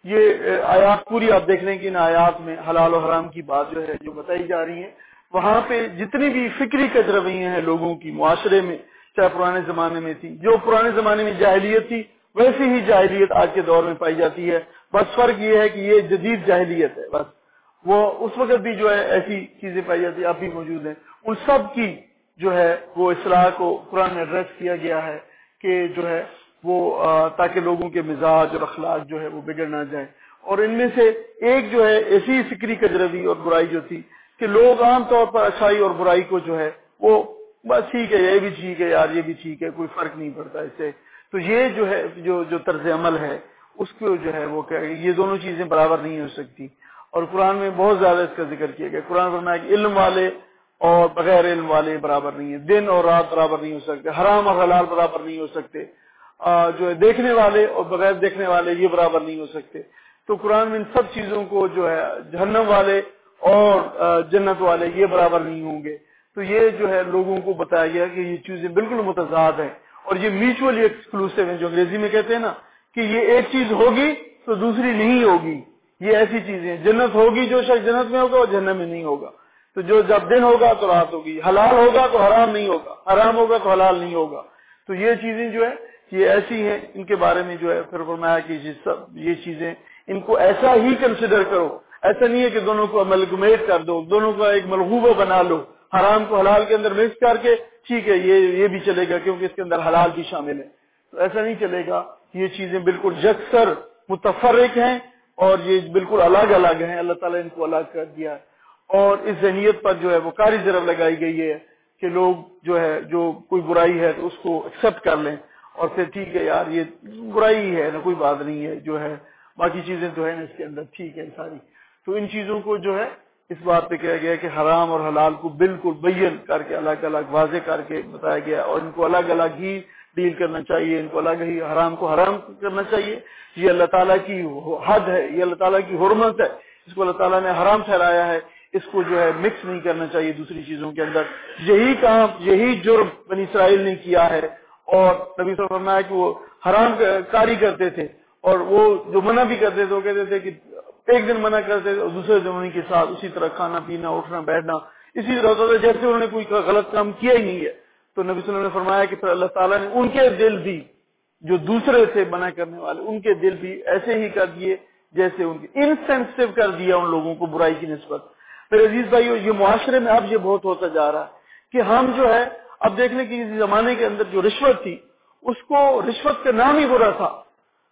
S1: یہ آیات پوری آپ دیکھ لیں کہ ان آیات میں حلال و حرام کی بات جو ہے جو بتائی جا رہی ہے وہاں پہ جتنی بھی فکری کجرویاں ہیں لوگوں کی معاشرے میں چاہے پرانے زمانے میں تھی جو پرانے زمانے میں جاہلیت تھی ویسی ہی جاہلیت آج کے دور میں پائی جاتی ہے. بس فرق یہ ہے کہ یہ جدید جاہلیت ہے. بس وہ اس وقت بھی جو ہے ایسی چیزیں پائی جاتی اب بھی موجود ہیں. ان سب کی جو ہے وہ اصلاح کو قرآن میں ایڈریس کیا گیا ہے کہ جو ہے وہ تاکہ لوگوں کے مزاج اور اخلاق جو ہے وہ بگڑ نہ جائے. اور ان میں سے ایک جو ہے ایسی فکری کجروی اور برائی جو تھی کہ لوگ عام طور پر اچھائی اور برائی کو جو ہے وہ بس ٹھیک ہے یہ بھی ٹھیک ہے یار یہ بھی ٹھیک ہے کوئی فرق نہیں پڑتا اس سے. تو یہ جو ہے جو جو طرز عمل ہے اس کو جو ہے وہ کہ یہ دونوں چیزیں برابر نہیں ہو سکتی. اور قرآن میں بہت زیادہ اس کا ذکر کیا گیا. قرآن فرمایا کہ علم والے اور بغیر علم والے برابر نہیں ہیں. دن اور رات برابر نہیں ہو سکتے. حرام اور حلال برابر نہیں ہو سکتے. جو ہے دیکھنے والے اور بغیر دیکھنے والے یہ برابر نہیں ہو سکتے. تو قرآن میں ان سب چیزوں کو جو ہے جہنم والے اور جنت والے یہ برابر نہیں ہوں گے. تو یہ جو ہے لوگوں کو بتایا گیا کہ یہ چیزیں بالکل متضاد ہیں اور یہ میوچولی ایکسکلوسیو ہیں جو انگریزی میں کہتے ہیں نا کہ یہ ایک چیز ہوگی تو دوسری نہیں ہوگی. یہ ایسی چیزیں جنت ہوگی جو شخص جنت میں ہوگا اور جہنم میں نہیں ہوگا. تو جو جب دن ہوگا تو رات ہوگی. حلال ہوگا تو حرام نہیں ہوگا. حرام ہوگا تو حلال نہیں ہوگا. تو یہ چیزیں جو ہے یہ ایسی ہیں ان کے بارے میں جو ہے پھر فرمایا کہ یہ چیزیں ان کو ایسا ہی کنسیڈر کرو. ایسا نہیں ہے کہ دونوں کو املگمیٹ کر دو دونوں کا ایک ملغوبہ بنا لو حرام کو حلال کے اندر مکس کر کے ٹھیک ہے یہ یہ بھی چلے گا کیونکہ اس کے اندر حلال بھی شامل ہے. تو ایسا نہیں چلے گا. یہ چیزیں بالکل یکسر متفرق ہیں اور یہ بالکل الگ الگ ہیں. اللہ تعالیٰ ان کو الگ کر دیا ہے اور اس ذہنیت پر جو ہے وہ کاری ضرب لگائی گئی ہے کہ لوگ جو ہے جو کوئی برائی ہے تو اس کو ایکسپٹ کر لیں اور پھر ٹھیک ہے یار یہ برائی ہے نا کوئی بات نہیں ہے جو ہے باقی چیزیں تو ہے نا اس کے اندر ٹھیک ہے ساری. تو ان چیزوں کو جو ہے اس بات پہ کہا گیا کہ حرام اور حلال کو بالکل بیان کر کے الگ الگ واضح کر کے بتایا گیا اور ان کو الگ الگ ہی ڈیل کرنا چاہیے. ان کو الگ ہی حرام کو حرام کرنا چاہیے. یہ اللہ تعالیٰ کی حد ہے. یہ اللہ تعالیٰ کی حرمت ہے. اس کو اللہ تعالیٰ نے حرام ٹھہرایا ہے. اس کو جو ہے مکس نہیں کرنا چاہیے دوسری چیزوں کے اندر. یہی کام یہی جرم بنی اسرائیل نے کیا ہے اور نبی صلی اللہ علیہ وسلم نے کہ وہ حرام کاری کرتے تھے اور وہ جو منع بھی کرتے تھے وہ کہتے تھے کہ ایک دن منع کرتے تھے اور دوسرے دن انہیں کے ساتھ اسی طرح کھانا پینا اٹھنا بیٹھنا اسی طرح ہوتا تھا جیسے انہوں نے کوئی غلط کام کیا ہی نہیں ہے. تو نبی صلی اللہ علیہ وسلم نے فرمایا کہ پھر اللہ تعالیٰ نے ان کے دل بھی جو دوسرے تھے منع کرنے والے ان کے دل بھی ایسے ہی کر دیے جیسے ان کے انسینسٹیو کر دیا ان لوگوں کو برائی کی نسبت. میرے عزیز بھائیو یہ معاشرے میں اب یہ بہت ہوتا جا رہا ہے کہ ہم جو ہے اب دیکھنے کی زمانے کے اندر جو رشوت تھی اس کو رشوت کا نام ہی برا تھا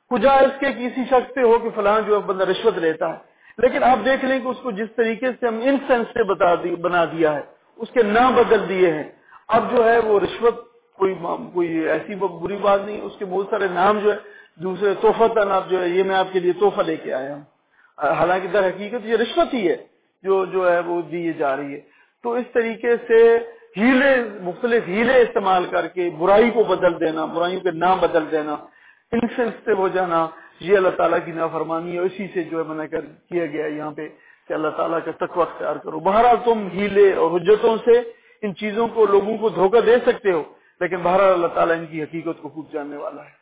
S1: کجا اس کے کسی شخص پہ ہو کہ فلاں جو ہے بندہ رشوت لیتا ہے، لیکن آپ دیکھ لیں کہ اس کو جس طریقے سے ہم انسینسٹیو بتا دی بنا دیا ہے، اس کے نام بدل دیے ہیں. اب جو ہے وہ رشوت کوئی کوئی ایسی بری بات نہیں، اس کے بہت سارے نام جو ہے دوسرے توحفہ آپ جو ہے یہ میں آپ کے لیے تحفہ لے کے آیا ہوں، حالانکہ در حقیقت یہ رشوت ہی ہے جو جو ہے وہ دی جا رہی ہے. تو اس طریقے سے ہیلے مختلف ہیلے استعمال کر کے برائی کو بدل دینا، برائیوں کے نام بدل دینا، انسینسٹیو ہو جانا، یہ اللہ تعالیٰ کی نافرمانی ہے. اسی سے جو ہے منع کر کیا گیا یہاں پہ کہ اللہ تعالیٰ کا تقوی اختیار کرو. بہرحال تم ہیلے اور حجتوں سے ان چیزوں کو لوگوں کو دھوکہ دے سکتے ہو، لیکن بہرحال اللہ تعالیٰ ان کی حقیقت کو خوب جاننے والا ہے.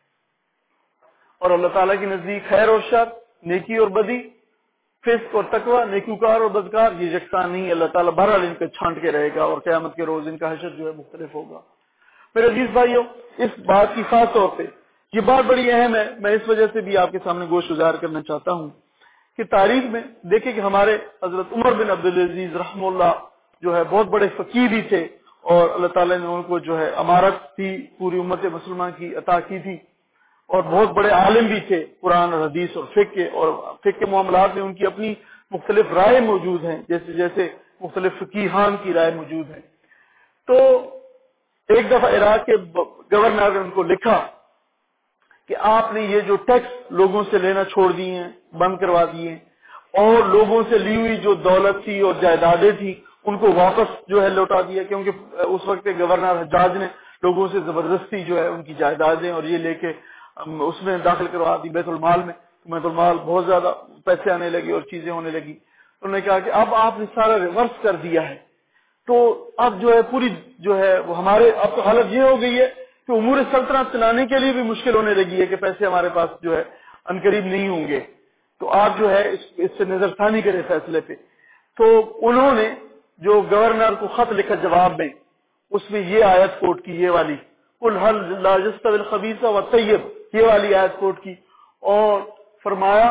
S1: اور اللہ تعالیٰ کے نزدیک خیر اور شر، نیکی اور بدی، فسق اور تقوی، نیکوکار اور بدکار یہ یکساں نہیں. اللہ تعالیٰ بہرحال ان کو چھانٹ کے رہے گا اور قیامت کے روز ان کا حشر جو ہے مختلف ہوگا. میرے عزیز بھائیوں، اس بات کی خاص طور پہ یہ بات بڑی اہم ہے، میں اس وجہ سے بھی آپ کے سامنے گوش گزار کرنا چاہتا ہوں کہ تاریخ میں دیکھیں کہ ہمارے حضرت عمر بن عبدالعزیز رحمہ اللہ جو ہے بہت بڑے فقیر بھی تھے، اور اللہ تعالیٰ نے ان کو جو ہے امارت بھی پوری امت مسلمان کی عطا کی تھی، اور بہت بڑے عالم بھی تھے قرآن اور حدیث اور فقہ کے، اور فقہ کے معاملات میں ان کی اپنی مختلف رائے موجود ہیں، جیسے جیسے مختلف فقیہان کی رائے موجود ہے. تو ایک دفعہ عراق کے گورنر نے ان کو لکھا کہ آپ نے یہ جو ٹیکس لوگوں سے لینا چھوڑ دیے ہیں، بند کروا دیے ہیں، اور لوگوں سے لی ہوئی جو دولت تھی اور جائیدادیں تھی ان کو واپس جو ہے لوٹا دیا، کیونکہ اس وقت کے گورنر حجاج نے لوگوں سے زبردستی جو ہے ان کی جائیدادیں اور یہ لے کے اس میں داخل کروا دی بیت المال میں. بیت المال بہت زیادہ پیسے آنے لگے اور چیزیں ہونے لگی. انہوں نے کہا کہ اب آپ نے سارا ریورس کر دیا ہے، تو اب جو ہے پوری جو ہے وہ ہمارے اب تو حالت یہ ہو گئی ہے کہ امور سلطنت چلانے کے لیے بھی مشکل ہونے لگی ہے کہ پیسے ہمارے پاس جو ہے عنقریب نہیں ہوں گے، تو آپ جو ہے اس, اس سے نظر ثانی کرے فیصلے پہ. تو انہوں نے جو گورنر کو خط لکھا جواب میں، اس میں یہ آیت کوٹ کی، یہ والی قل هل لا يستوي الخبيث والطيب، یہ والی آیت کوٹ کی، اور فرمایا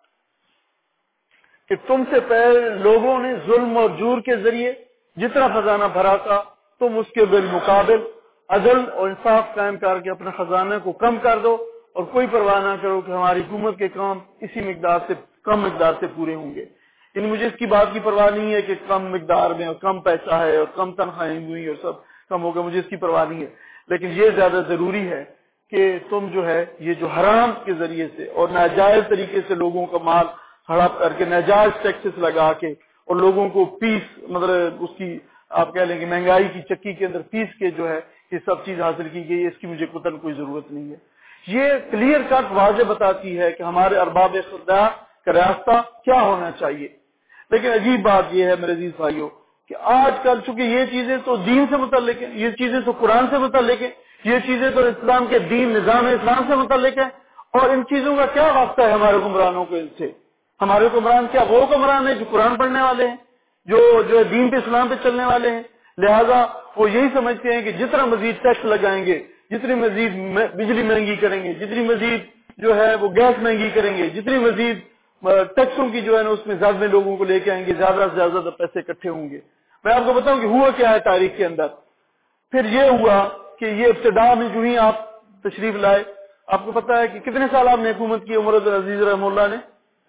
S1: کہ تم سے پہلے لوگوں نے ظلم اور جور کے ذریعے جتنا خزانہ بھرا تھا تم اس کے بالمقابل عدل اور انصاف قائم کر کے اپنے خزانے کو کم کر دو، اور کوئی پرواہ نہ کرو کہ ہماری حکومت کے کام اسی مقدار سے کم مقدار سے پورے ہوں گے. یعنی مجھے اس کی بات کی پرواہ نہیں ہے کہ کم مقدار میں اور کم پیسہ ہے اور کم تنخواہیں ہوئی اور سب کم ہوگا، مجھے اس کی پرواہ نہیں ہے، لیکن یہ زیادہ ضروری ہے کہ تم جو ہے یہ جو حرام کے ذریعے سے اور ناجائز طریقے سے لوگوں کا مال ہڑپ کر کے ناجائز ٹیکسز لگا کے اور لوگوں کو پیس مطلب اس کی آپ کہہ لیں کہ مہنگائی کی چکی کے اندر پیس کے جو ہے یہ سب چیز حاصل کی گئی، اس کی مجھے قطعاً کوئی ضرورت نہیں ہے. یہ کلیئر کٹ واضح بتاتی ہے کہ ہمارے ارباب اقتدار کا راستہ کیا ہونا چاہیے. لیکن عجیب بات یہ ہے میرے عزیز بھائیوں کہ آج کل چونکہ یہ چیزیں تو دین سے متعلق ہیں، یہ چیزیں تو قرآن سے متعلق ہیں، یہ چیزیں تو اسلام کے دین نظام اسلام سے متعلق ہیں، اور ان چیزوں کا کیا واسطہ ہے ہمارے حکمرانوں کو ان سے؟ ہمارے حکمران کیا وہ حکمران ہیں جو قرآن پڑھنے والے ہیں، جو جو دین پہ اسلام پہ چلنے والے ہیں؟ لہذا وہ یہی سمجھتے ہیں کہ جتنا مزید ٹیکس لگائیں گے، جتنی مزید بجلی مہنگی کریں گے، جتنی مزید جو ہے وہ گیس مہنگی کریں گے، جتنی مزید ٹیکسوں کی جو ہے نا اس میں زیادہ لوگوں کو لے کے آئیں گے، زیادہ سے زیادہ پیسے اکٹھے ہوں گے. میں آپ کو بتاؤں کہ ہوا کیا ہے تاریخ کے اندر. پھر یہ ہوا کہ یہ ابتدا میں جو ہی آپ تشریف لائے، آپ کو پتا ہے کہ کتنے سال آپ نے حکومت کی عمر عبدالعزیز رحمہ اللہ نے؟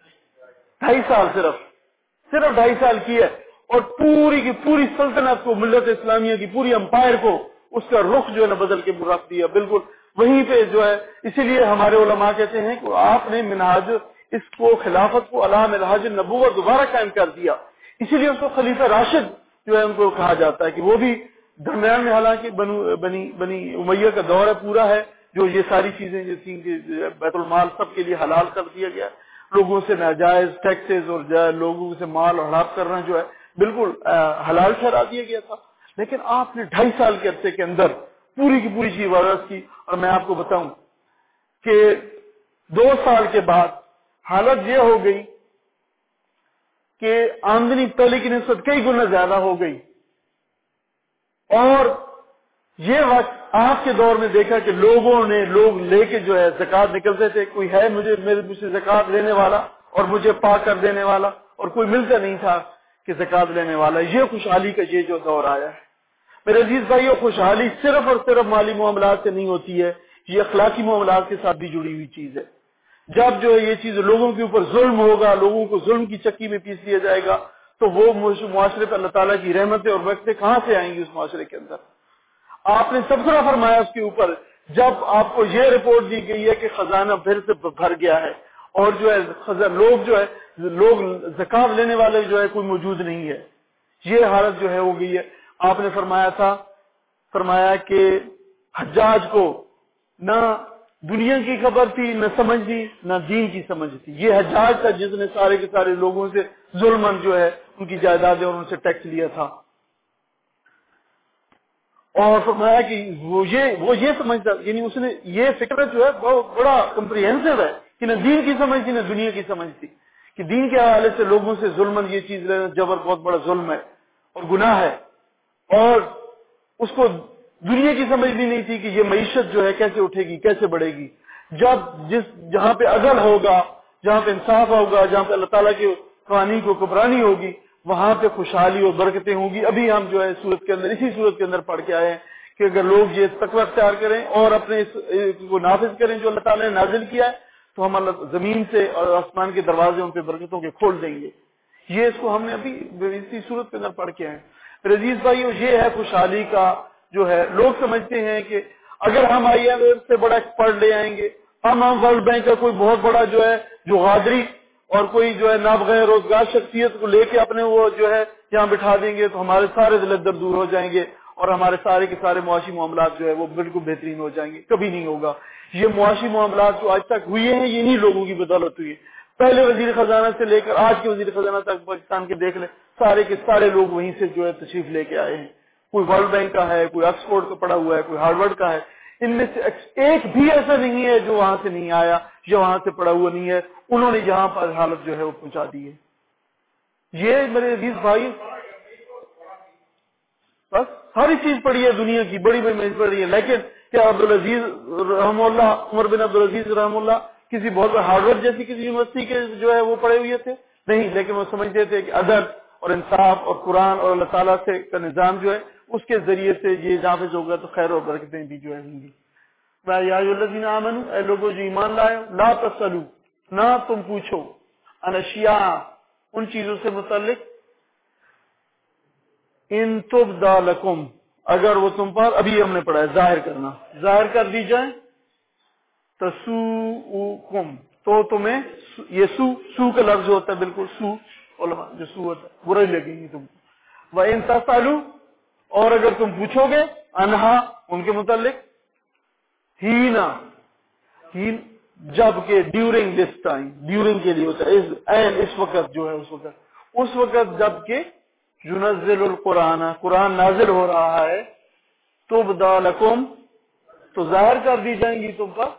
S1: ڈھائی سال صرف صرف ڈھائی سال کی ہے، اور پوری کی پوری سلطنت کو، ملت اسلامیہ کی پوری امپائر کو اس کا رخ جو ہے نا بدل کے رکھ دیا بالکل وہیں پہ جو ہے. اسی لیے ہمارے علماء کہتے ہیں کہ آپ نے منہاج اس کو خلافت کو علی منہاج النبوت دوبارہ قائم کر دیا. اسی لیے اس کو خلیفہ راشد جو ہے ان کو کہا جاتا ہے کہ وہ بھی درمیان میں، حالانکہ بنو بنی بنی امیہ کا دور ہے پورا ہے، جو یہ ساری چیزیں جو تھیں کہ بیت المال سب کے لیے حلال کر دیا گیا، لوگوں سے ناجائز ٹیکسز اور لوگوں سے مال ہڑپ کرنا جو ہے بالکل حلال ٹھہرا دیا گیا تھا. لیکن آپ نے ڈھائی سال کے عرصے کے اندر پوری کی پوری چیز واپس کی. اور میں آپ کو بتاؤں کہ دو سال کے بعد حالت یہ ہو گئی کہ آمدنی پہلے کی نسبت کئی گنا زیادہ ہو گئی، اور یہ وقت آپ کے دور میں دیکھا کہ لوگوں نے لوگ لے کے جو ہے زکات نکلتے تھے، کوئی ہے مجھے میرے مجھ سے زکات لینے والا اور مجھے پاک کر دینے والا، اور کوئی ملتا نہیں تھا کہ زکات لینے والا. یہ خوشحالی کا یہ جو دور آیا ہے میرے عزیز بھائیو، خوشحالی صرف اور صرف مالی معاملات سے نہیں ہوتی ہے، یہ اخلاقی معاملات کے ساتھ بھی جڑی ہوئی چیز ہے. جب جو ہے یہ چیز لوگوں کے اوپر ظلم ہوگا، لوگوں کو ظلم کی چکی میں پیس دیا جائے گا، تو وہ معاشرے پہ اللہ تعالیٰ کی رحمتیں اور برکتیں کہاں سے آئیں گی اس معاشرے کے اندر؟ آپ نے تبصرہ فرمایا اس کے اوپر، جب آپ کو یہ رپورٹ دی گئی ہے کہ خزانہ پھر سے بھر گیا ہے اور جو ہے خزانہ لوگ جو ہے لوگ زکات لینے والے جو ہے کوئی موجود نہیں ہے، یہ حالت جو ہے ہو گئی ہے۔ آپ نے فرمایا تھا فرمایا کہ حجاج کو نہ دنیا کی خبر تھی، نہ سمجھ تھی، نہ دین کی سمجھ تھی۔ یہ حجاج تھا جس نے سارے کے سارے لوگوں سے ظلمن جو ہے ان کی جائیدادیں اور ان سے ٹیکس لیا تھا، اور فرمایا کہ وہ یہ وہ یہ سمجھتا، یعنی اس نے یہ فکر جو ہے بہت بڑا کمپریہنسو ہے کہ نہ دین کی سمجھ تھی نہ دنیا کی سمجھ تھی، کہ دین کے حوالے سے لوگوں سے ظلمن یہ چیز لینا جبر بہت بڑا ظلم ہے اور گناہ ہے، اور اس کو دنیا کی سمجھ بھی نہیں تھی کہ یہ معیشت جو ہے کیسے اٹھے گی، کیسے بڑھے گی۔ جب جس جہاں پہ عدل ہوگا، جہاں پہ انصاف ہوگا، جہاں پہ اللہ تعالیٰ کے قوانین کو کبرانی ہوگی، وہاں پہ خوشحالی اور برکتیں ہوں گی۔ ابھی ہم جو ہے سورت کے اندر اسی سورت کے اندر پڑھ کے آئے ہیں کہ اگر لوگ یہ تقوی اختیار کریں اور اپنے اس کو نافذ کریں جو اللہ تعالیٰ نے نازل کیا ہے، تو ہم اللہ زمین سے اور آسمان کے دروازے ان پہ برکتوں کے کھول دیں گے۔ یہ اس کو ہم نے ابھی اسی صورت کے اندر پڑھ کے آئے ہیں۔ عزیز بھائیو، یہ ہے خوشحالی کا جو ہے، لوگ سمجھتے ہیں کہ اگر ہم آئی ایم ایف سے بڑا ایکسپرٹ لے آئیں گے، ہم ہم ورلڈ بینک کا کوئی بہت بڑا جو ہے جو غادری اور کوئی جو ہے نابغیر روزگار شخصیت کو لے کے اپنے وہ جو ہے یہاں بٹھا دیں گے، تو ہمارے سارے ذلت در دور ہو جائیں گے اور ہمارے سارے کے سارے معاشی معاملات جو ہے وہ بالکل بہترین ہو جائیں گے۔ کبھی نہیں ہوگا۔ یہ معاشی معاملات جو آج تک ہوئے ہیں، یہ نہیں لوگوں کی بدولت ہوئی ہے۔ پہلے وزیر خزانہ سے لے کر آج کے وزیر خزانہ تک پاکستان کے دیکھ لیں، سارے کے سارے لوگ وہیں سے جو ہے تشریف لے کے آئے ہیں۔ کوئی ورلڈ بینک کا ہے، کوئی آکسفورڈ کا پڑھا ہوا ہے، کوئی ہارورڈ کا ہے، ان میں سے ایک بھی ایسا نہیں ہے جو وہاں سے نہیں آیا یا وہاں سے پڑھا ہوا نہیں ہے۔ انہوں نے یہاں پر حالت جو ہے وہ پہنچا دی ہے۔ یہ میرے عزیز بھائی، بس ساری چیز پڑھی ہے دنیا کی، بڑی بڑی میز پڑھی ہے، لیکن کیا عبدالعزیز رحم اللہ، عمر بن عبدالعزیز رحم اللہ کسی بہت بڑے ہارورڈ جیسی کسی یونیورسٹی کے جو ہے وہ پڑھے ہوئے تھے؟ نہیں، لیکن وہ سمجھتے تھے کہ عدل اور انصاف اور قرآن اور اللہ تعالیٰ سے کا نظام جو ہے اس کے ذریعے سے یہ نافذ ہوگا تو خیر اور برکتیں بھی جو ہے ہوں گی۔ یا الذین آمنوا، اے لوگوں جو ایمان لائے، لا تسألوا، نہ تم پوچھو، عن اشیاء، ان چیزوں سے متعلق، ان تبدا لکم، اگر وہ تم پر، ابھی ہم نے پڑھا ہے ظاہر کرنا، ظاہر کر دی جائیں، تسوءکم، تو تمہیں یہ سو سو کا لفظ ہوتا ہے، بالکل سو علماء جو سو ہوتا ہے برا ہی لگے گی تم کو۔ وَإِن تَسْأَلُوا، اور اگر تم پوچھو گے، انہا، ان کے متعلق، ہینا، ہین جب کہ ڈیورنگ دس ٹائم، ڈیورنگ کے لیے ہوتا ہے، اس اس وقت جو ہے اس وقت اس وقت جب کہ ينزل القرآن، قرآن نازل ہو رہا ہے، تبدا لکم، تو ظاہر کر دی جائیں گی تم پر،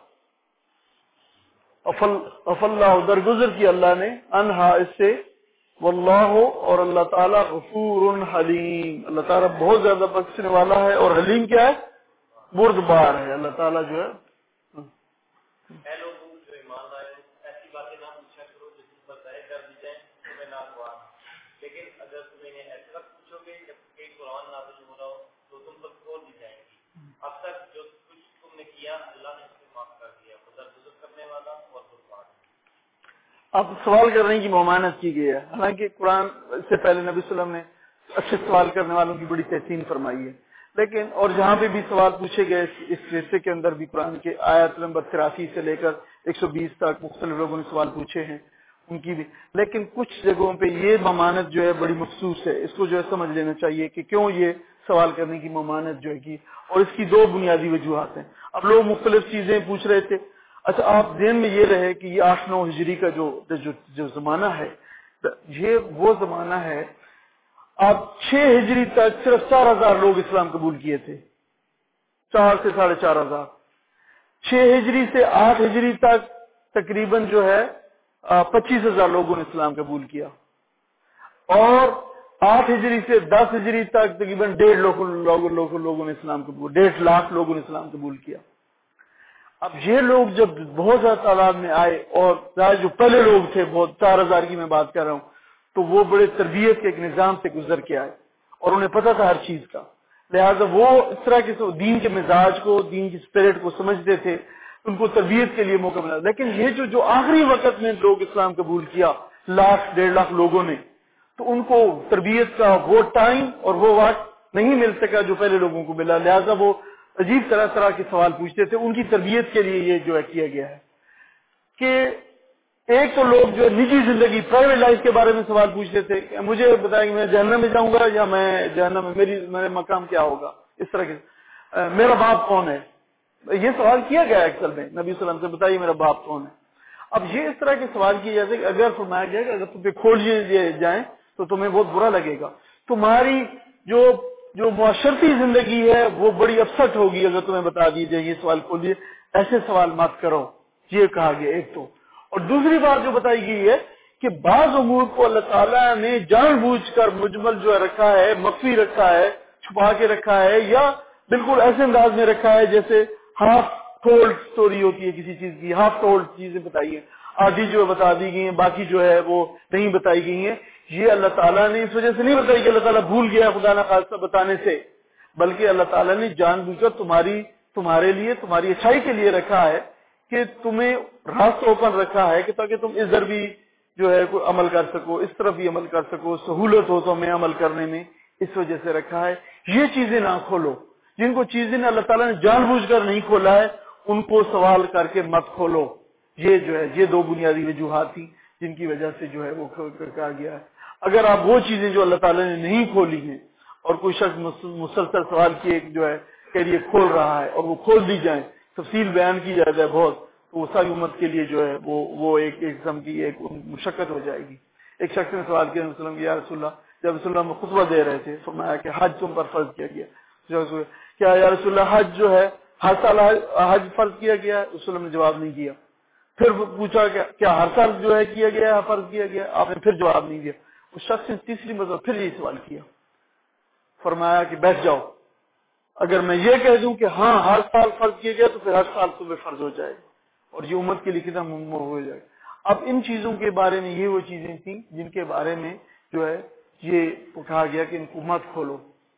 S1: اف اللہ، درگزر کی اللہ نے، انہا، اس سے، واللہ، اور اللہ تعالیٰ غفور حلیم، اللہ تعالیٰ بہت زیادہ بخشنے والا ہے، اور حلیم کیا ہے؟ بردبار ہے اللہ تعالیٰ جو ہے۔
S2: اے لوگوں جو ایمان لائے ہو، ایسی باتیں نہ پوچھا کرو جو تم پر ظاہر کر دی جائیں تمہیں ناگوار، لیکن اگر تم انہیں ایسے وقت پوچھو گے جب کہ قرآن نازل ہو رہا ہو تو تم پر کھول دی جائیں گی۔ اب تک جو کچھ تم نے کیا اللہ نے اس کو معاف کر دیا، وہ درگزر کرنے والا اور بردبار۔
S1: اب سوال کرنے کی ممانعت کی گئی ہے، حالانکہ قرآن سے پہلے نبی صلی اللہ علیہ وسلم نے اچھے سوال کرنے والوں کی بڑی تحسین فرمائی ہے، لیکن اور جہاں پہ بھی سوال پوچھے گئے اس حصے کے اندر بھی قرآن کے آیت نمبر تراسی سے لے کر ایک سو بیس تک مختلف لوگوں نے سوال پوچھے ہیں ان کی بھی، لیکن کچھ جگہوں پہ یہ ممانعت جو ہے بڑی مخصوص ہے، اس کو جو ہے سمجھ لینا چاہیے کہ کیوں یہ سوال کرنے کی ممانعت جو ہے کی، اور اس کی دو بنیادی وجوہات ہیں۔ اب لوگ مختلف چیزیں پوچھ رہے تھے، اچھا آپ ذہن میں یہ رہے کہ یہ آٹھ نو ہجری کا جو جو, جو زمانہ ہے، یہ وہ زمانہ ہے، آپ چھ ہجری تک صرف چار ہزار لوگ اسلام قبول کیے تھے، چار سے ساڑھے چار ہزار، چھ ہجری سے آٹھ ہجری تک تقریباً جو ہے پچیس ہزار لوگوں نے اسلام قبول کیا، اور آٹھ ہجری سے دس ہجری تک تقریباً ڈیڑھ لاکھ لوگوں نے اسلام قبول ڈیڑھ لاکھ لوگوں نے اسلام قبول کیا۔ اب یہ لوگ جب بہت زیادہ تعداد میں آئے، اور جو پہلے لوگ تھے بہت چار ہزار کی میں بات کر رہا ہوں، تو وہ بڑے تربیت کے ایک نظام سے گزر کے آئے اور انہیں پتا تھا ہر چیز کا، لہذا وہ اس طرح کے دین کے مزاج کو، دین کی اسپرٹ کو سمجھتے تھے، ان کو تربیت کے لیے موقع ملا. لیکن یہ جو جو آخری وقت میں لوگ اسلام قبول کیا لاکھ ڈیڑھ لاکھ لوگوں نے, تو ان کو تربیت کا وہ ٹائم اور وہ وقت نہیں مل سکا جو پہلے لوگوں کو ملا, لہذا وہ عجیب طرح طرح کے سوال پوچھتے تھے. ان کی تربیت کے لیے یہ جو ہے کیا گیا ہے کہ ایک تو لوگ جو نجی زندگی پرائیویٹ لائف کے بارے میں سوال پوچھتے تھے کہ مجھے بتائیں کہ میں جہنم میں جاؤں گا یا میں جہنم میں میری میرا مقام کیا ہوگا, اس طرح کے میرا باپ کون ہے, یہ سوال کیا گیا اکثر میں نبی صلی اللہ علیہ وسلم سے, بتائیے میرا باپ کون ہے. اب یہ اس طرح کے سوال کیے جاتے کہ اگر فرمایا گیا کہ اگر تمہیں کھول لیے جائیں تو تمہیں بہت برا لگے گا, تمہاری جو جو معاشرتی زندگی ہے وہ بڑی اپسٹ ہوگی اگر تمہیں بتا دی جائے یہ سوال کھولیے, ایسے سوال مت کرو, یہ کہا گیا ایک تو. اور دوسری بات جو بتائی گئی ہے کہ بعض امور کو اللہ تعالیٰ نے جان بوجھ کر مجمل جو ہے رکھا ہے, مخفی رکھا ہے, چھپا کے رکھا ہے, یا بالکل ایسے انداز میں رکھا ہے جیسے ہاف ٹولڈ سٹوری ہوتی ہے کسی چیز کی, ہاف ٹولڈ چیزیں بتائی ہیں, آدھی جو بتا دی گئی ہیں باقی جو ہے وہ نہیں بتائی گئی ہیں. یہ اللہ تعالیٰ نے اس وجہ سے نہیں بتائی کہ اللہ تعالیٰ بھول گیا خدا نہ خاصہ بتانے سے, بلکہ اللہ تعالیٰ نے جان بوجھ کر تمہاری تمہارے لیے تمہاری اچھائی کے لیے رکھا ہے کہ تمہیں راستہ اوپن رکھا ہے کہ تاکہ تم ادھر بھی جو ہے کوئی عمل کر سکو, اس طرف بھی عمل کر سکو, سہولت ہو تمہیں عمل کرنے میں, اس وجہ سے رکھا ہے. یہ چیزیں نہ کھولو, جن کو چیزیں اللہ تعالیٰ نے جان بوجھ کر نہیں کھولا ہے ان کو سوال کر کے مت کھولو. یہ جو ہے یہ دو بنیادی وجوہات تھیں جن کی وجہ سے جو ہے وہ کہا گیا ہے. اگر آپ وہ چیزیں جو اللہ تعالیٰ نے نہیں کھولی ہیں اور کوئی شخص مسلسل سوال کیے جو ہے کہ یہ کھول رہا ہے اور وہ کھول دی جائیں, تفصیل بیان کی جائے جائے بہت, تو وہ ساری امت کے لیے جو ہے وہ وہ ایک قسم کی ایک مشقت ہو جائے گی. ایک شخص نے سوال کیا رسول اللہ کہ یا رسول اللہ, جب رسول اللہ خطبہ دے رہے تھے فرمایا کہ حج تم پر فرض کیا گیا, کیا یا رسول اللہ حج جو ہے ہر سال حج فرض کیا گیا ہے؟ رسول اللہ نے جواب نہیں دیا. پھر پوچھا کہ کیا ہر سال جو ہے کیا گیا ہے فرض کیا گیا, آپ نے پھر جواب نہیں دیا. اس شخص نے تیسری مرتبہ پھر یہ سوال کیا, فرمایا کہ بیٹھ جاؤ, اگر میں یہ کہہ دوں کہ ہاں ہر سال فرض کیا گیا تو پھر ہر سال تمہیں فرض ہو جائے گا اور یہ امت کے لیے کتنا ممنوع ہو جائے گا. اب ان چیزوں کے بارے میں یہ وہ چیزیں تھیں جن کے بارے میں جو ہے یہ کہا گیا کہ ان کو مت کھولو,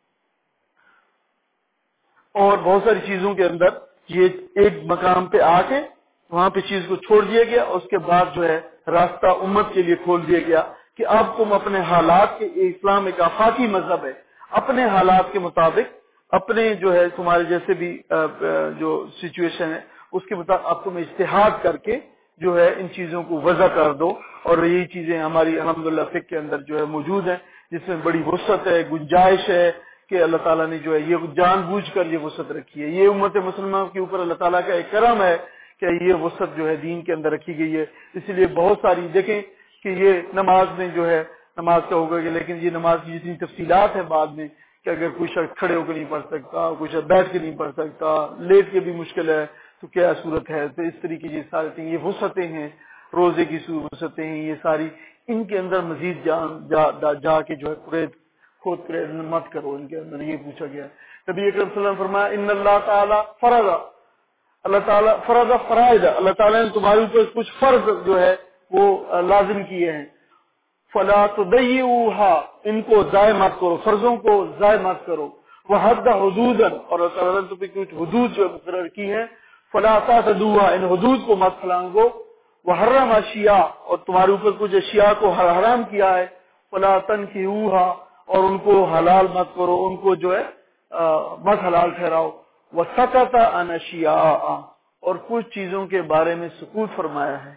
S1: اور بہت ساری چیزوں کے اندر یہ ایک مقام پہ آ کے وہاں پہ چیز کو چھوڑ دیا گیا, اور اس کے بعد جو ہے راستہ امت کے لیے کھول دیا گیا کہ اب تم اپنے حالات کے, اسلام ایک آفاقی مذہب ہے, اپنے حالات کے مطابق اپنے جو ہے تمہارے جیسے بھی جو سچویشن ہے اس کے مطابق اب تم اجتہاد کر کے جو ہے ان چیزوں کو وضع کر دو. اور یہی چیزیں ہماری الحمدللہ فقہ کے اندر جو ہے موجود ہیں جس میں بڑی وسعت ہے, گنجائش ہے کہ اللہ تعالیٰ نے جو ہے یہ جان بوجھ کر یہ وسعت رکھی ہے. یہ امت مسلمہ کے اوپر اللہ تعالیٰ کا ایک کرم ہے کہ یہ وسعت جو ہے دین کے اندر رکھی گئی ہے. اس لیے بہت ساری دیکھیں کہ یہ نماز میں جو ہے نماز کا ہوگا, لیکن یہ نماز کی جتنی تفصیلات ہیں بعد میں کہ اگر کوئی شخص کھڑے ہو کے نہیں پڑھ سکتا, کوئی شخص بیٹھ کے نہیں پڑھ سکتا, لیٹ کے بھی مشکل ہے تو کیا صورت ہے, تو اس طریقے کی ساری یہ وسعتیں ہیں, روزے کی وسعتیں ہیں, یہ ساری ان کے اندر مزید جان جا, جا کے جو ہے قرید خود قرید مت کرو. ان کے اندر یہ پوچھا گیا. نبی اکرم صلی اللہ علیہ وسلم فرمایا ان اللہ تعالی فرض, اللہ تعالیٰ فرض فرائض, اللہ تعالیٰ نے تمہارے اوپر کچھ فرض جو ہے وہ لازم کیے ہیں. فلا تضيعوها, ان کو ضائع مت کرو, فرضوں کو ضائع مت کرو. وحد حدودا, اور اللہ تعالیٰ نے تم پہ کچھ حدود جو مقرر کی ہیں. فلا تعتدوها, ان حدود کو مت پھلانگو. وحرم اشیاء, اور تمہارے اوپر کچھ اشیاء کو حرام کیا ہے. فلا تنكحوها, اور ان کو حلال مت کرو, ان کو جو ہے مت حلال ٹھہراؤ. وسکت عن اشیاء, اور کچھ چیزوں کے بارے میں سکوت فرمایا ہے.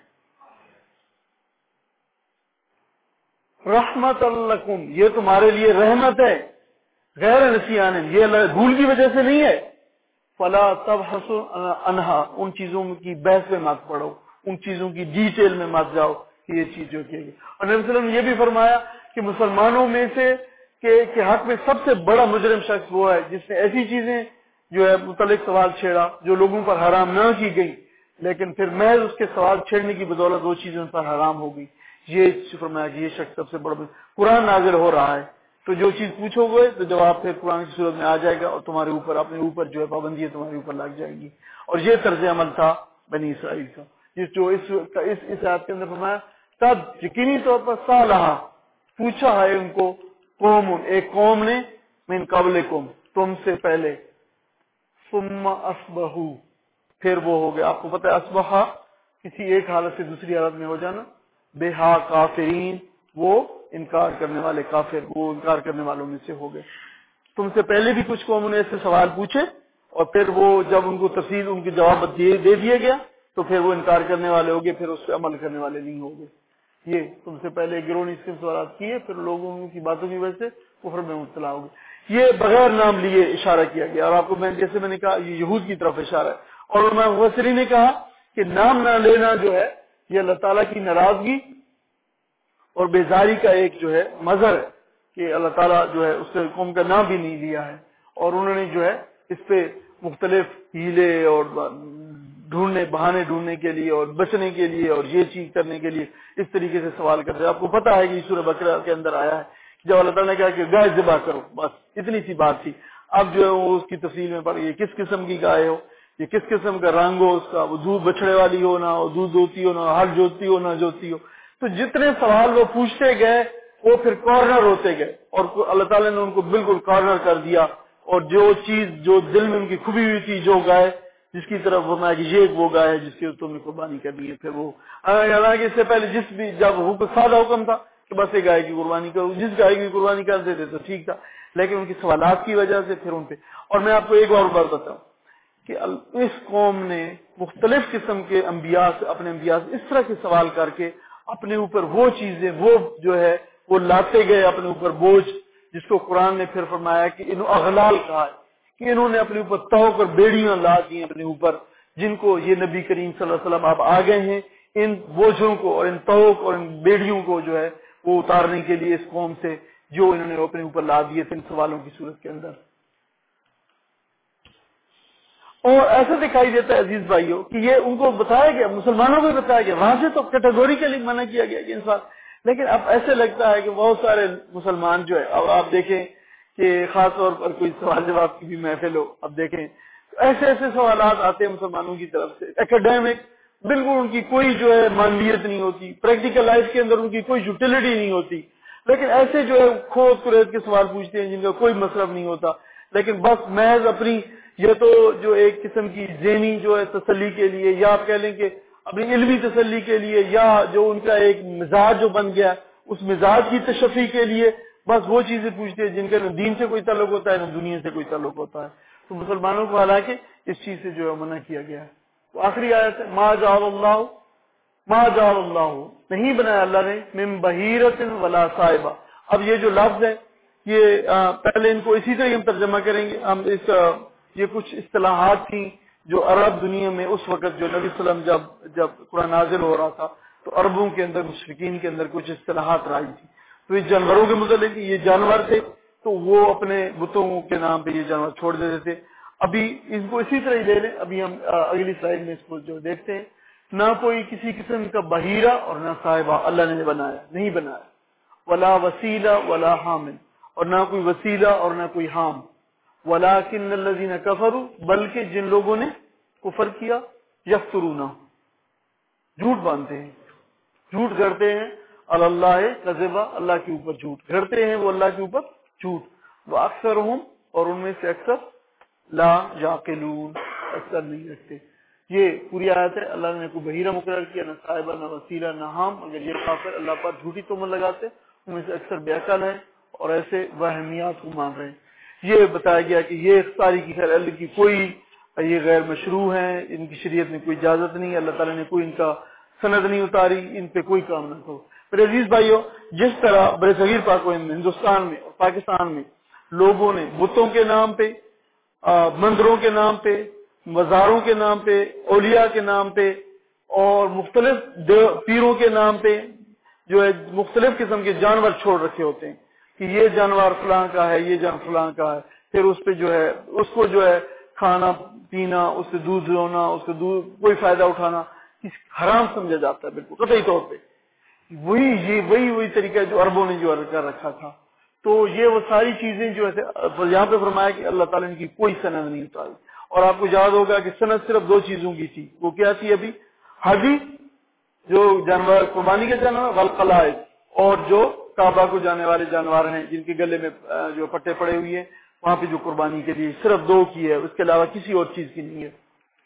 S1: رحمت لکم, یہ تمہارے لیے رحمت ہے. غیر نسیان, یہ بھول کی وجہ سے نہیں ہے. فلا تبحثوا عنہا, ان چیزوں کی بحث میں مت پڑو, ان چیزوں کی ڈیٹیل میں مت جاؤ کہ یہ چیز جو کی گئی. اور نبی صلی اللہ علیہ وسلم نے یہ بھی فرمایا کہ مسلمانوں میں سے کہ, کہ حق میں سب سے بڑا مجرم شخص وہ ہے جس نے ایسی چیزیں جو ہے متعلق سوال چھیڑا جو لوگوں پر حرام نہ کی گئی, لیکن پھر محض اس کے سوال چھیڑنے کی بدولت وہ چیزیں ان پر حرام ہو گئی. یہ فرمایا کہ یہ شخص سب سے بڑا. قرآن نازل ہو رہا ہے تو جو چیز پوچھو گے تو جواب پھر قرآن کی صورت میں آ جائے گا, اور تمہارے اوپر اپنے اوپر جو ہے پابندی تمہارے اوپر لگ جائے گی. اور یہ طرز عمل تھا بنی اسرائیل کا, جس جو اس اس, اس آیت کے اندر فرمایا تب یقینی طور پر صالحہ, پوچھا ہے ان کو قوم, ایک قوم نے, من قبلکم, تم سے پہلے, ثم اصبحوا, پھر وہ ہو گیا. آپ کو پتہ ہے اصبحا کسی ایک حالت سے دوسری حالت میں ہو جانا. بہا کافرین وہ انکار کرنے والے کافر، وہ انکار کرنے والوں میں سے ہو گئے. تم سے پہلے بھی کچھ قوموں نے ایسے سوال پوچھے اور پھر وہ جب ان کو تفصیل ان کے جواب دے دیا گیا تو پھر وہ انکار کرنے والے ہو گئے، پھر اس پہ عمل کرنے والے نہیں ہو گئے. یہ تم سے پہلے گروہ نے اس کے سوالات کیے، پھر لوگوں کی باتوں کی وجہ سے کفر میں مبتلا ہو گئے. یہ بغیر نام لیے اشارہ کیا گیا، اور آپ کو میں جیسے میں نے کہا یہ یہود کی طرف اشارہ ہے. اور علماء مفسرین نے کہا کہ نام نہ لینا جو ہے یہ اللہ تعالیٰ کی ناراضگی اور بیزاری کا ایک جو ہے مظہر ہے کہ اللہ تعالیٰ جو ہے اس قوم کا نام بھی نہیں لیا ہے، اور انہوں نے جو ہے اس پہ مختلف ہیلے اور ڈھونڈنے بہانے ڈھونڈنے کے لیے اور بچنے کے لیے اور یہ چیز کرنے کے لیے اس طریقے سے سوال کرتے ہیں. آپ کو پتا ہے کہ سورہ بقرہ کے اندر آیا ہے جب اللہ تعالیٰ نے کہا کہ گائے ذبح کرو، بس اتنی سی بات تھی. اب جو ہے وہ اس کی تفصیل میں پڑھ گئی کس قسم کی گائے ہو، یہ کس قسم کا رنگ ہو، اس کا وہ دودھ بچڑے والی ہو نہ ہو، دودھ دوتی ہو نہ ہل جوتی ہو نہ جوتی ہو. تو جتنے سوال وہ پوچھتے گئے وہ پھر کارنر ہوتے گئے اور اللہ تعالیٰ نے ان کو بالکل کارنر کر دیا. اور جو چیز جو دل میں ان کی کھبی ہوئی تھی، جو گائے جس کی طرف فرمایا کہ یہ وہ گائے ہے جس کی تم نے قربانی کرنی ہے، پھر وہ حالانکہ اس سے پہلے جس بھی جب حکم سادہ حکم تھا کہ بس ایک گائے کی قربانی کرو، جس گائے کی قربانی کر دیتے تو ٹھیک تھا، لیکن ان کی سوالات کی وجہ سے پھر ان پہ. اور میں آپ کو ایک اور بات بتاؤں کہ اس قوم نے مختلف قسم کے انبیاء سے اپنے انبیاء سے اس طرح کے سوال کر کے اپنے اوپر وہ چیزیں وہ جو ہے وہ لاتے گئے اپنے اوپر بوجھ، جس کو قرآن نے پھر فرمایا کہ انہوں اغلال کہا ہے کہ انہوں نے اپنے اوپر توق اور بیڑیاں لا دی اپنے اوپر، جن کو یہ نبی کریم صلی اللہ علیہ وسلم آپ آ گئے ہیں ان بوجھوں کو اور ان توق اور ان بیڑیوں کو جو ہے وہ اتارنے کے لیے اس قوم سے جو انہوں نے اپنے اوپر لا دیے تھے ان سوالوں کی صورت کے اندر. اور ایسا دکھائی دیتا ہے عزیز بھائیوں کہ یہ ان کو بتایا گیا، مسلمانوں کو بتایا گیا، وہاں سے تو کیٹیگوریکلی منع کیا گیا کہ انسان، لیکن اب ایسے لگتا ہے کہ بہت سارے مسلمان جو ہے اب آپ دیکھیں کہ خاص طور پر کوئی سوال جواب کی بھی محفل ہو، اب دیکھیں ایسے ایسے سوالات آتے ہیں مسلمانوں کی طرف سے ایکیڈیمک، بالکل ان کی کوئی جو ہے معنویت نہیں ہوتی، پریکٹیکل لائف کے اندر ان کی کوئی یوٹیلٹی نہیں ہوتی، لیکن ایسے جو ہے کھود کریت کے سوال پوچھتے ہیں جن کا کوئی مطلب نہیں ہوتا، لیکن بس محض اپنی یہ تو جو ایک قسم کی ذہنی جو ہے تسلی کے لیے، یا آپ کہہ لیں کہ اپنی علمی تسلی کے لیے، یا جو ان کا ایک مزاج جو بن گیا اس مزاج کی تشفی کے لیے بس وہ چیزیں پوچھتے ہیں جن کے نہ دین سے کوئی تعلق ہوتا ہے نہ دنیا سے کوئی تعلق ہوتا ہے. تو مسلمانوں کو حالانکہ اس چیز سے جو ہے منع کیا گیا ہے. تو آخری آیت ہے ما جعل اللہ ما جعل اللہ نہیں بنایا اللہ نے من بحیرۃ ولا صائبہ. اب یہ جو لفظ ہے یہ آ, پہلے ان کو اسی طرح ہم ترجمہ کریں گے. ہم اس آ, یہ کچھ اصطلاحات تھیں جو عرب دنیا میں اس وقت جو نبی صلی اللہ علیہ وسلم جب جب قرآن نازل ہو رہا تھا تو عربوں کے اندر مشرکین کے اندر کچھ اصطلاحات رائی تھی. تو یہ جانوروں کے متعلق یہ جانور تھے تو وہ اپنے بتوں کے نام پہ یہ جانور چھوڑ دیتے تھے. ابھی اس کو اسی طرح ہی لے لیں. ابھی ہم اگلی سلائیڈ میں اس کو جو دیکھتے ہیں نہ کوئی کسی قسم کا بحیرہ اور نہ صاحبہ اللہ نے بنایا نہیں بنایا، ولا وسیلہ ولا حامل، اور نہ کوئی وسیلہ اور نہ کوئی حام، ولکن الذین کفروا بلکہ جن لوگوں نے کفر کیا یفترون جھوٹ باندھتے ہیں، جھوٹ گھڑتے ہیں، اللہ کذبا اللہ کے اوپر جھوٹ گھڑتے ہیں وہ اللہ کے اوپر جھوٹ. وہ اکثرہم اور ان میں سے اکثر لا یعقلون اکثر نہیں رکھتے. یہ پوری آیت ہے. اللہ نے کوئی بحیرہ مقرر کیا، نہ صاحبہ نہ وسیلہ نہ حام. اگر یہ کافر اللہ پر جھوٹی تہمت لگاتے ان میں سے اکثر بے عقل ہیں اور ایسے وہمیات کو مان رہے ہیں. یہ بتایا گیا کہ یہ ساری کی خیر اللہ کی کوئی یہ غیر مشروع ہیں، ان کی شریعت میں کوئی اجازت نہیں، اللہ تعالیٰ نے کوئی ان کا سند نہیں اتاری، ان پہ کوئی کام نہ کرو. پھر عزیز بھائیو جس طرح بر صغیر پاک و ہند ہندوستان میں اور پاکستان میں لوگوں نے بتوں کے نام پہ، مندروں کے نام پہ، مزاروں کے نام پہ، اولیاء کے نام پہ اور مختلف پیروں کے نام پہ جو ہے مختلف قسم کے جانور چھوڑ رکھے ہوتے ہیں کہ یہ جانور فلاں کا ہے، یہ جانور فلاں کا ہے. پھر اس پہ جو ہے اس کو جو ہے کھانا پینا، اس سے دودھ رونا، اس سے دودھ کوئی فائدہ اٹھانا حرام سمجھا جاتا ہے بالکل قطعی طور پہ. وہی یہ وہی وہی طریقہ جو عربوں نے جو کر رکھا تھا. تو یہ وہ ساری چیزیں جو ہے یہاں پہ فرمایا کہ اللہ تعالیٰ نے کی کوئی سند نہیں اتاری. اور آپ کو یاد ہوگا کہ سند صرف دو چیزوں کی تھی. وہ کیا تھی ابھی؟ حدی جو جانور قربانی کے جانور، والقلائد اور جو کعبہ کو جانے والے جانور ہیں جن کے گلے میں جو پٹے پڑے ہوئے ہیں وہاں پہ جو قربانی کے لیے صرف دو کی ہے، اس کے علاوہ کسی اور چیز کی نہیں ہے.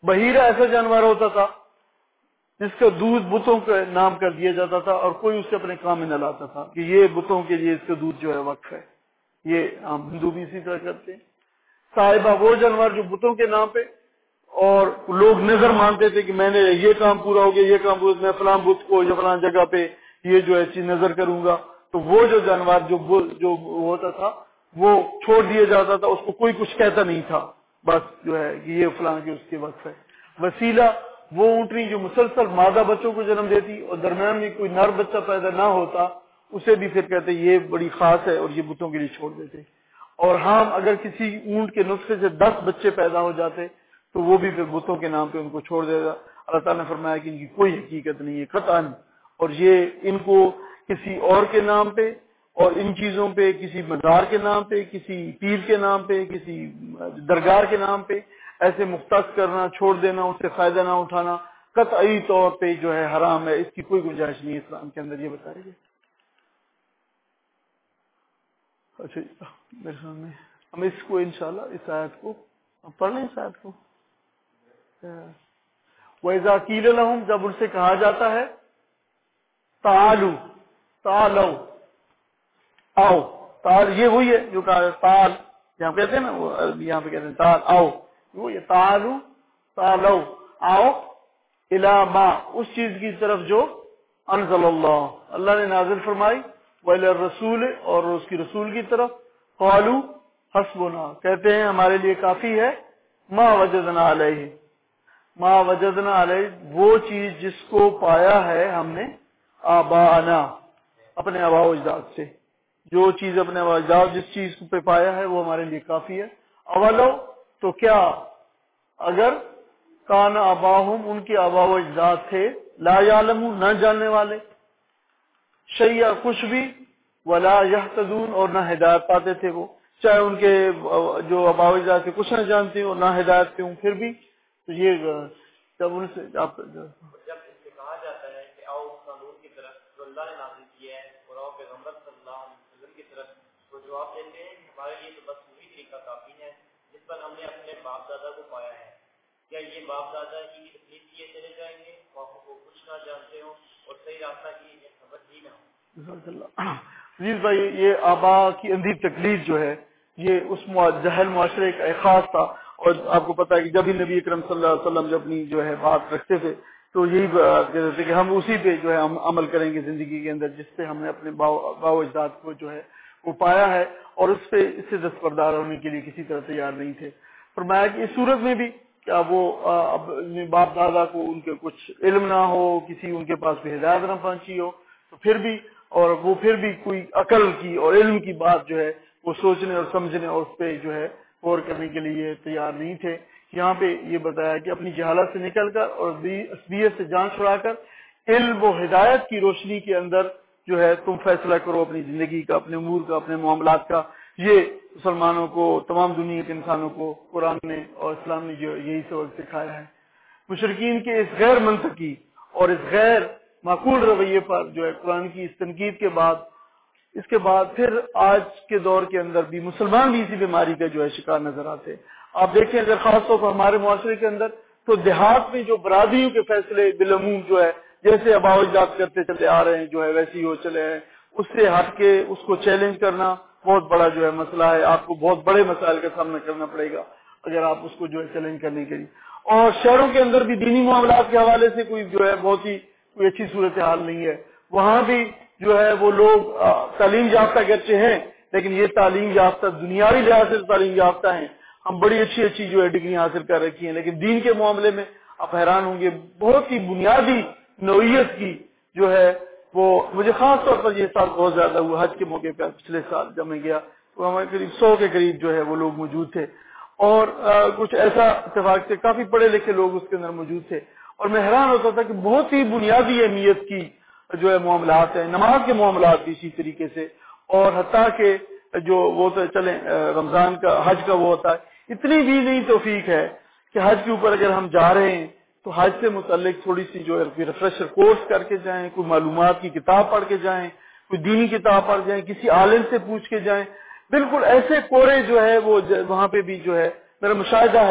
S1: بحیرہ ایسا جانور ہوتا تھا جس کا دودھ بتوں کا نام کر دیا جاتا تھا اور کوئی اسے اپنے کام میں نہ لاتا تھا کہ یہ بتوں کے لیے اس کا دودھ جو ہے وقف ہے. یہ ہم ہندو بھی اسی طرح کرتے ہیں. صاحبہ وہ جانور جو بتوں کے نام پہ اور لوگ نظر مانتے تھے کہ میں نے یہ کام پورا ہو گیا، یہ کام پورا، میں فلاں بت کو یا فلاں جگہ پہ یہ جو ہے چیز نظر کروں گا. تو وہ جو جانور جو جو ہوتا تھا وہ چھوڑ دیا جاتا تھا، اس کو کوئی کچھ کہتا نہیں تھا، بس جو ہے کہ یہ فلاں کے اس کے وقت ہے. وسیلہ وہ اونٹنی جو مسلسل مادہ بچوں کو جنم دیتی اور درمیان میں کوئی نر بچہ پیدا نہ ہوتا، اسے بھی پھر کہتے یہ بڑی خاص ہے اور یہ بتوں کے لیے چھوڑ دیتے. اور ہم اگر کسی اونٹ کے نسخے سے دس بچے پیدا ہو جاتے تو وہ بھی پھر بتوں کے نام پہ ان کو چھوڑ دے گا. اللہ تعالیٰ نے فرمایا کہ ان کی کوئی حقیقت نہیں ہے قطعاً، اور یہ ان کو کسی اور کے نام پہ اور ان چیزوں پہ، کسی مزار کے نام پہ، کسی پیر کے نام پہ، کسی درگاہ کے نام پہ ایسے مختص کرنا، چھوڑ دینا، اس سے فائدہ نہ اٹھانا قطعی طور پہ جو ہے حرام ہے. اس کی کوئی گنجائش نہیں ہے اسلام کے اندر، یہ بتائیے گا. اچھا میرے سامنے ہم اس کو انشاءاللہ اس آیت کو پڑھ لیں. اس آیت کو وَإِذَا قِيلَ لَهُمْ جب ان سے کہا جاتا ہے تعالوا تعالوا آؤ. تعال یہ وہی ہے جو کہا تعال یہاں کہتے ہیں نا، وہ یہاں پہ کہتے ہیں تعال آؤ، وہ یہ تعالوا تعالوا آؤ الی ما اس چیز کی طرف جو انزل اللہ اللہ نے نازل فرمائی، وَإِلَى الرَّسُولِ اور اس کی رسول کی طرف، قالوا حسبنا کہتے ہیں ہمارے لیے کافی ہے، ما وجدنا علیہ ما وجدنا علیہ وہ چیز جس کو پایا ہے ہم نے آبانا اپنے آباء و اجداد سے، جو چیز اپنے آباء و اجداد جس چیز پہ پایا ہے وہ ہمارے لیے کافی ہے. اولو تو کیا اگر کان آباہم ان کے آباء و اجداد تھے لا یعلمون نہ جاننے والے، شیئا کچھ بھی، ولا یہتدون اور نہ ہدایت پاتے تھے، وہ چاہے ان کے جو آباء و اجداد تھے کچھ نہ جانتے ہوں نہ ہدایت پہ ہوں پھر بھی. تو یہ جب ان سے آپ
S2: جب ان سے کہا جاتا ہے کہ آؤ اس قانون کی طرف جو اللہ نے نازل کیا ہے اور آؤ پیغمبر صلی اللہ علیہ وسلم کی طرف، تو جواب دیتے ہیں کہ ہمارے لیے تو بس وہی طریقہ کافی ہے جس پر ہم نے اپنے باپ دادا کو پایا ہے. کیا یہ باپ دادا کی تکلیف کیے چلے جائیں گے اور وہ کچھ نہ جانتے ہوں اور صحیح راستہ کی خبر ہی نہ ہو؟
S1: عزیز بھائی یہ آبا کی اندھی تکلیف جو ہے یہ اس جہل معاشرے کا ایک خاص تھا، اور آپ کو پتا ہے کہ جب ہی نبی اکرم صلی اللہ علیہ وسلم جب اپنی جو ہے بات رکھتے تھے تو یہی کہتے تھے کہ ہم اسی پہ جو ہے ہم عمل کریں گے زندگی کے اندر جس پہ ہم نے اپنے باو اجداد کو جو ہے وہ پایا ہے، اور اس پہ اس سے دستبردار ہونے کے لیے کسی طرح تیار نہیں تھے. فرمایا کہ اس صورت میں بھی کیا وہ باپ دادا کو ان کے کچھ علم نہ ہو، کسی ان کے پاس بھی ہدایت نہ پہنچی ہو، تو پھر بھی اور وہ پھر بھی کوئی عقل کی اور علم کی بات جو ہے وہ سوچنے اور سمجھنے اور اس پہ جو ہے غور کرنے کے لیے تیار نہیں تھے. یہاں پہ یہ بتایا کہ اپنی جہالت سے نکل کر اور عصبیت سے جان چھڑا کر علم و ہدایت کی روشنی کے اندر جو ہے تم فیصلہ کرو اپنی زندگی کا، اپنے امور کا، اپنے معاملات کا. یہ مسلمانوں کو، تمام دنیا کے انسانوں کو قرآن نے اور اسلام نے جو یہی سبق سکھایا ہے. مشرکین کے اس غیر منطقی اور اس غیر معقول رویے پر جو ہے قرآن کی اس تنقید کے بعد اس کے بعد پھر آج کے دور کے اندر بھی مسلمان بھی اسی بیماری کا جو ہے شکار نظر آتے ہیں. آپ دیکھیں اگر خاص طور پر ہمارے معاشرے کے اندر تو دیہات میں جو برادریوں کے فیصلے بالعموم جو ہے جیسے آباء و اجداد کرتے چلے آ رہے ہیں جو ہے ویسے ہی ہو چلے ہیں، اس سے ہٹ کے اس کو چیلنج کرنا بہت بڑا جو ہے مسئلہ ہے. آپ کو بہت بڑے مسائل کا سامنا کرنا پڑے گا اگر آپ اس کو جو ہے چیلنج کرنے کے لیے. اور شہروں کے اندر بھی دینی معاملات کے حوالے سے کوئی جو ہے بہت ہی کوئی اچھی صورتحال نہیں ہے. وہاں بھی جو ہے وہ لوگ تعلیم یافتہ گرچہ ہیں لیکن یہ تعلیم یافتہ دنیاوی لحاظ سے تعلیم یافتہ ہیں، ہم بڑی اچھی اچھی جو ہے ڈگری حاصل کر رکھی ہیں، لیکن دین کے معاملے میں آپ حیران ہوں گے بہت ہی بنیادی نوعیت کی جو ہے وہ. مجھے خاص طور پر یہ سال بہت زیادہ ہوا حج کے موقع پر، پچھلے سال جب میں گیا تو ہمارے قریب سو کے قریب جو ہے وہ لوگ موجود تھے، اور کچھ ایسا اتفاق سے کافی پڑھے لکھے لوگ اس کے اندر موجود تھے، اور میں حیران ہوتا تھا کہ بہت ہی بنیادی اہمیت کی جو ہے معاملات ہیں، نماز کے معاملات بھی اسی طریقے سے، اور حتیٰ کہ جو وہ تو چلیں رمضان کا حج کا وہ ہوتا ہے، اتنی بھی نہیں توفیق ہے کہ حج کے اوپر اگر ہم جا رہے ہیں تو حج سے متعلق تھوڑی سی جو ہے ریفریشر کورس کر کے جائیں، کوئی معلومات کی کتاب پڑھ کے جائیں، کوئی دینی کتاب پڑھ جائیں، کسی عالم سے پوچھ کے جائیں. بالکل ایسے کورے جو ہے وہ وہاں پہ بھی جو ہے میرا مشاہدہ ہے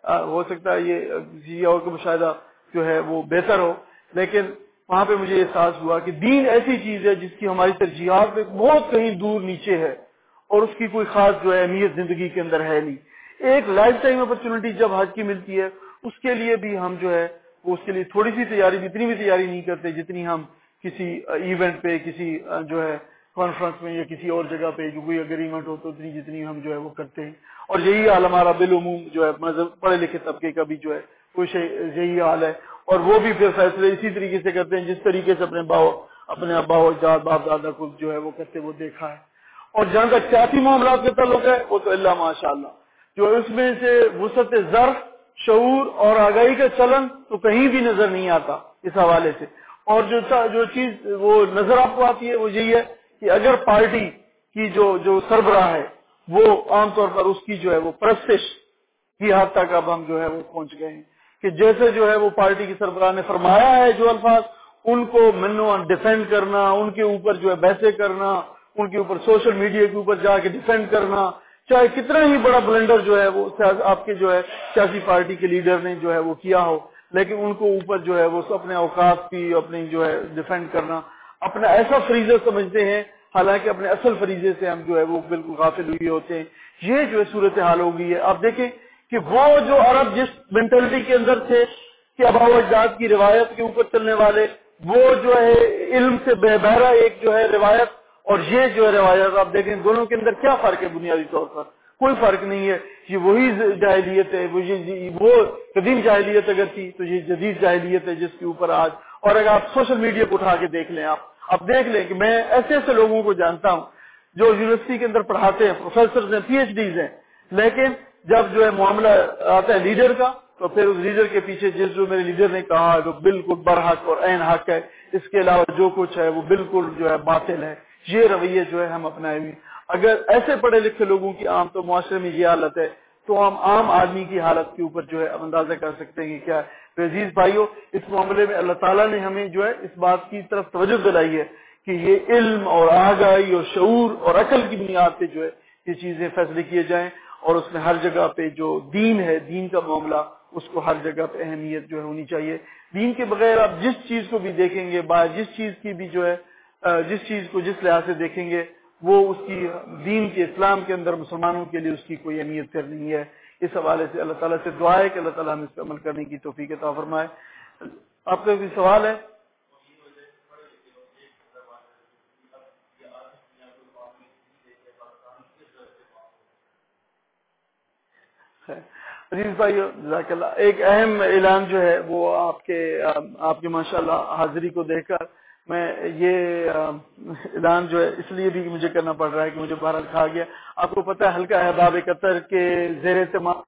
S1: ہو سکتا ہے یہ کسی اور کا مشاہدہ جو ہے وہ بہتر ہو، لیکن وہاں پہ مجھے احساس ہوا کہ دین ایسی چیز ہے جس کی ہماری ترجیحات پہ بہت کہیں دور نیچے ہے، اور اس کی کوئی خاص جو ہے اہمیت زندگی کے اندر ہے نہیں. ایک لائف ٹائم اپرچونٹی جب حج کی ملتی ہے اس کے لیے بھی ہم جو ہے وہ اس کے لیے تھوڑی سی تیاری، اتنی بھی تیاری نہیں کرتے جتنی ہم کسی ایونٹ پہ، کسی جو ہے کانفرنس میں یا کسی اور جگہ پہ جو کوئی اگریمنٹ ہو تو اتنی جتنی ہم جو ہے وہ کرتے ہیں. اور یہی حال ہمارا بالعموم جو ہے مذہب پڑھے لکھے طبقے کا بھی جو ہے کوئی یہی حال ہے، اور وہ بھی پھر فیصلے اسی طریقے سے کرتے ہیں جس طریقے سے اپنے باؤ اپنے ابا و اجداد باپ دادا کو جو ہے وہ کرتے وہ دیکھا ہے. اور جہاں تک سیاسی معاملات کا تعلق ہے وہ تو اللہ ماشاء اللہ، جو اس میں سے وسعت ظرف، شعور اور آگاہی کا چلن تو کہیں بھی نظر نہیں آتا اس حوالے سے. اور جو جو چیز وہ نظر آپ کو آتی ہے وہ یہی ہے کہ اگر پارٹی کی جو جو سربراہ ہے وہ عام طور پر اس کی جو ہے وہ پرستش کی حد تک اب ہم جو ہے وہ پہنچ گئے ہیں کہ جیسے جو ہے وہ پارٹی کی سربراہ نے فرمایا ہے جو الفاظ، ان کو منو ڈیفینڈ کرنا، ان کے اوپر جو ہے بحثیں کرنا، ان کے اوپر سوشل میڈیا کے اوپر جا کے ڈیفینڈ کرنا، چاہے کتنا ہی بڑا بلنڈر جو ہے وہ آپ کے جو ہے سیاسی پارٹی کے لیڈر نے جو ہے وہ کیا ہو، لیکن ان کو اوپر جو ہے وہ اپنے اوقات کی اپنی جو ہے ڈیفینڈ کرنا اپنا ایسا فریضہ سمجھتے ہیں، حالانکہ اپنے اصل فریضے سے ہم جو ہے وہ بالکل غافل ہوئے ہوتے ہیں. یہ جو ہے صورتحال ہو گئی ہے. آپ دیکھیں کہ وہ جو عرب جس مینٹلٹی کے اندر تھے کہ ابا و اجداد کی روایت کے اوپر چلنے والے، وہ جو ہے علم سے بے بہرا ایک جو ہے روایت، اور یہ جو ہے روایت آپ دیکھیں دونوں کے اندر کیا فرق ہے؟ بنیادی طور پر کوئی فرق نہیں ہے. یہ وہی جاہلیت ہے، وہ قدیم جاہلیت اگر تھی تو یہ جدید جاہلیت ہے جس کے اوپر آج. اور اگر آپ سوشل میڈیا کو اٹھا کے دیکھ لیں، آپ اب دیکھ لیں کہ میں ایسے ایسے لوگوں کو جانتا ہوں جو یونیورسٹی کے اندر پڑھاتے ہیں، پروفیسر ہیں، پی ایچ ڈیز ہیں، لیکن جب جو ہے معاملہ آتا ہے لیڈر کا تو پھر اس لیڈر کے پیچھے جس جو میرے لیڈر نے کہا ہے وہ بالکل برحق اور عین حق ہے، اس کے علاوہ جو کچھ ہے وہ بالکل جو ہے باطل ہے. یہ رویے جو ہے ہم اپنائے ہوئے. اگر ایسے پڑھے لکھے لوگوں کی عام تو معاشرے میں یہ حالت ہے تو ہم عام آدمی کی حالت کے اوپر جو ہے اندازہ کر سکتے ہیں کہ کیا ہے. تو عزیز بھائیوں، اس معاملے میں اللہ تعالیٰ نے ہمیں جو ہے اس بات کی طرف توجہ دلائی ہے کہ یہ علم اور آگاہی اور شعور اور عقل کی بنیاد پہ جو ہے یہ چیزیں فیصلے کیے جائیں، اور اس میں ہر جگہ پہ جو دین ہے، دین کا معاملہ، اس کو ہر جگہ پہ اہمیت جو ہے ہونی چاہیے. دین کے بغیر آپ جس چیز کو بھی دیکھیں گے، جس چیز کی بھی جو ہے جس چیز کو جس لحاظ سے دیکھیں گے وہ اس کی دین کے اسلام کے اندر مسلمانوں کے لیے اس کی کوئی اہمیت پھر نہیں ہے. اس حوالے سے اللہ تعالیٰ سے دعا ہے کہ اللہ تعالیٰ ہمیں اس پر عمل کرنے کی توفیق عطا فرمائے. آپ کا کوئی سوال ہے؟ عزیز بھائی جزاک اللہ، ایک اہم اعلان جو ہے وہ آپ کے آپ کے ماشاءاللہ حاضری کو دیکھ کر میں یہ اعلان جو ہے اس لیے بھی مجھے کرنا پڑ رہا ہے کہ مجھے باہر رکھا گیا. آپ کو پتہ ہے حلقہ احباب قطر کے زیر اہتمام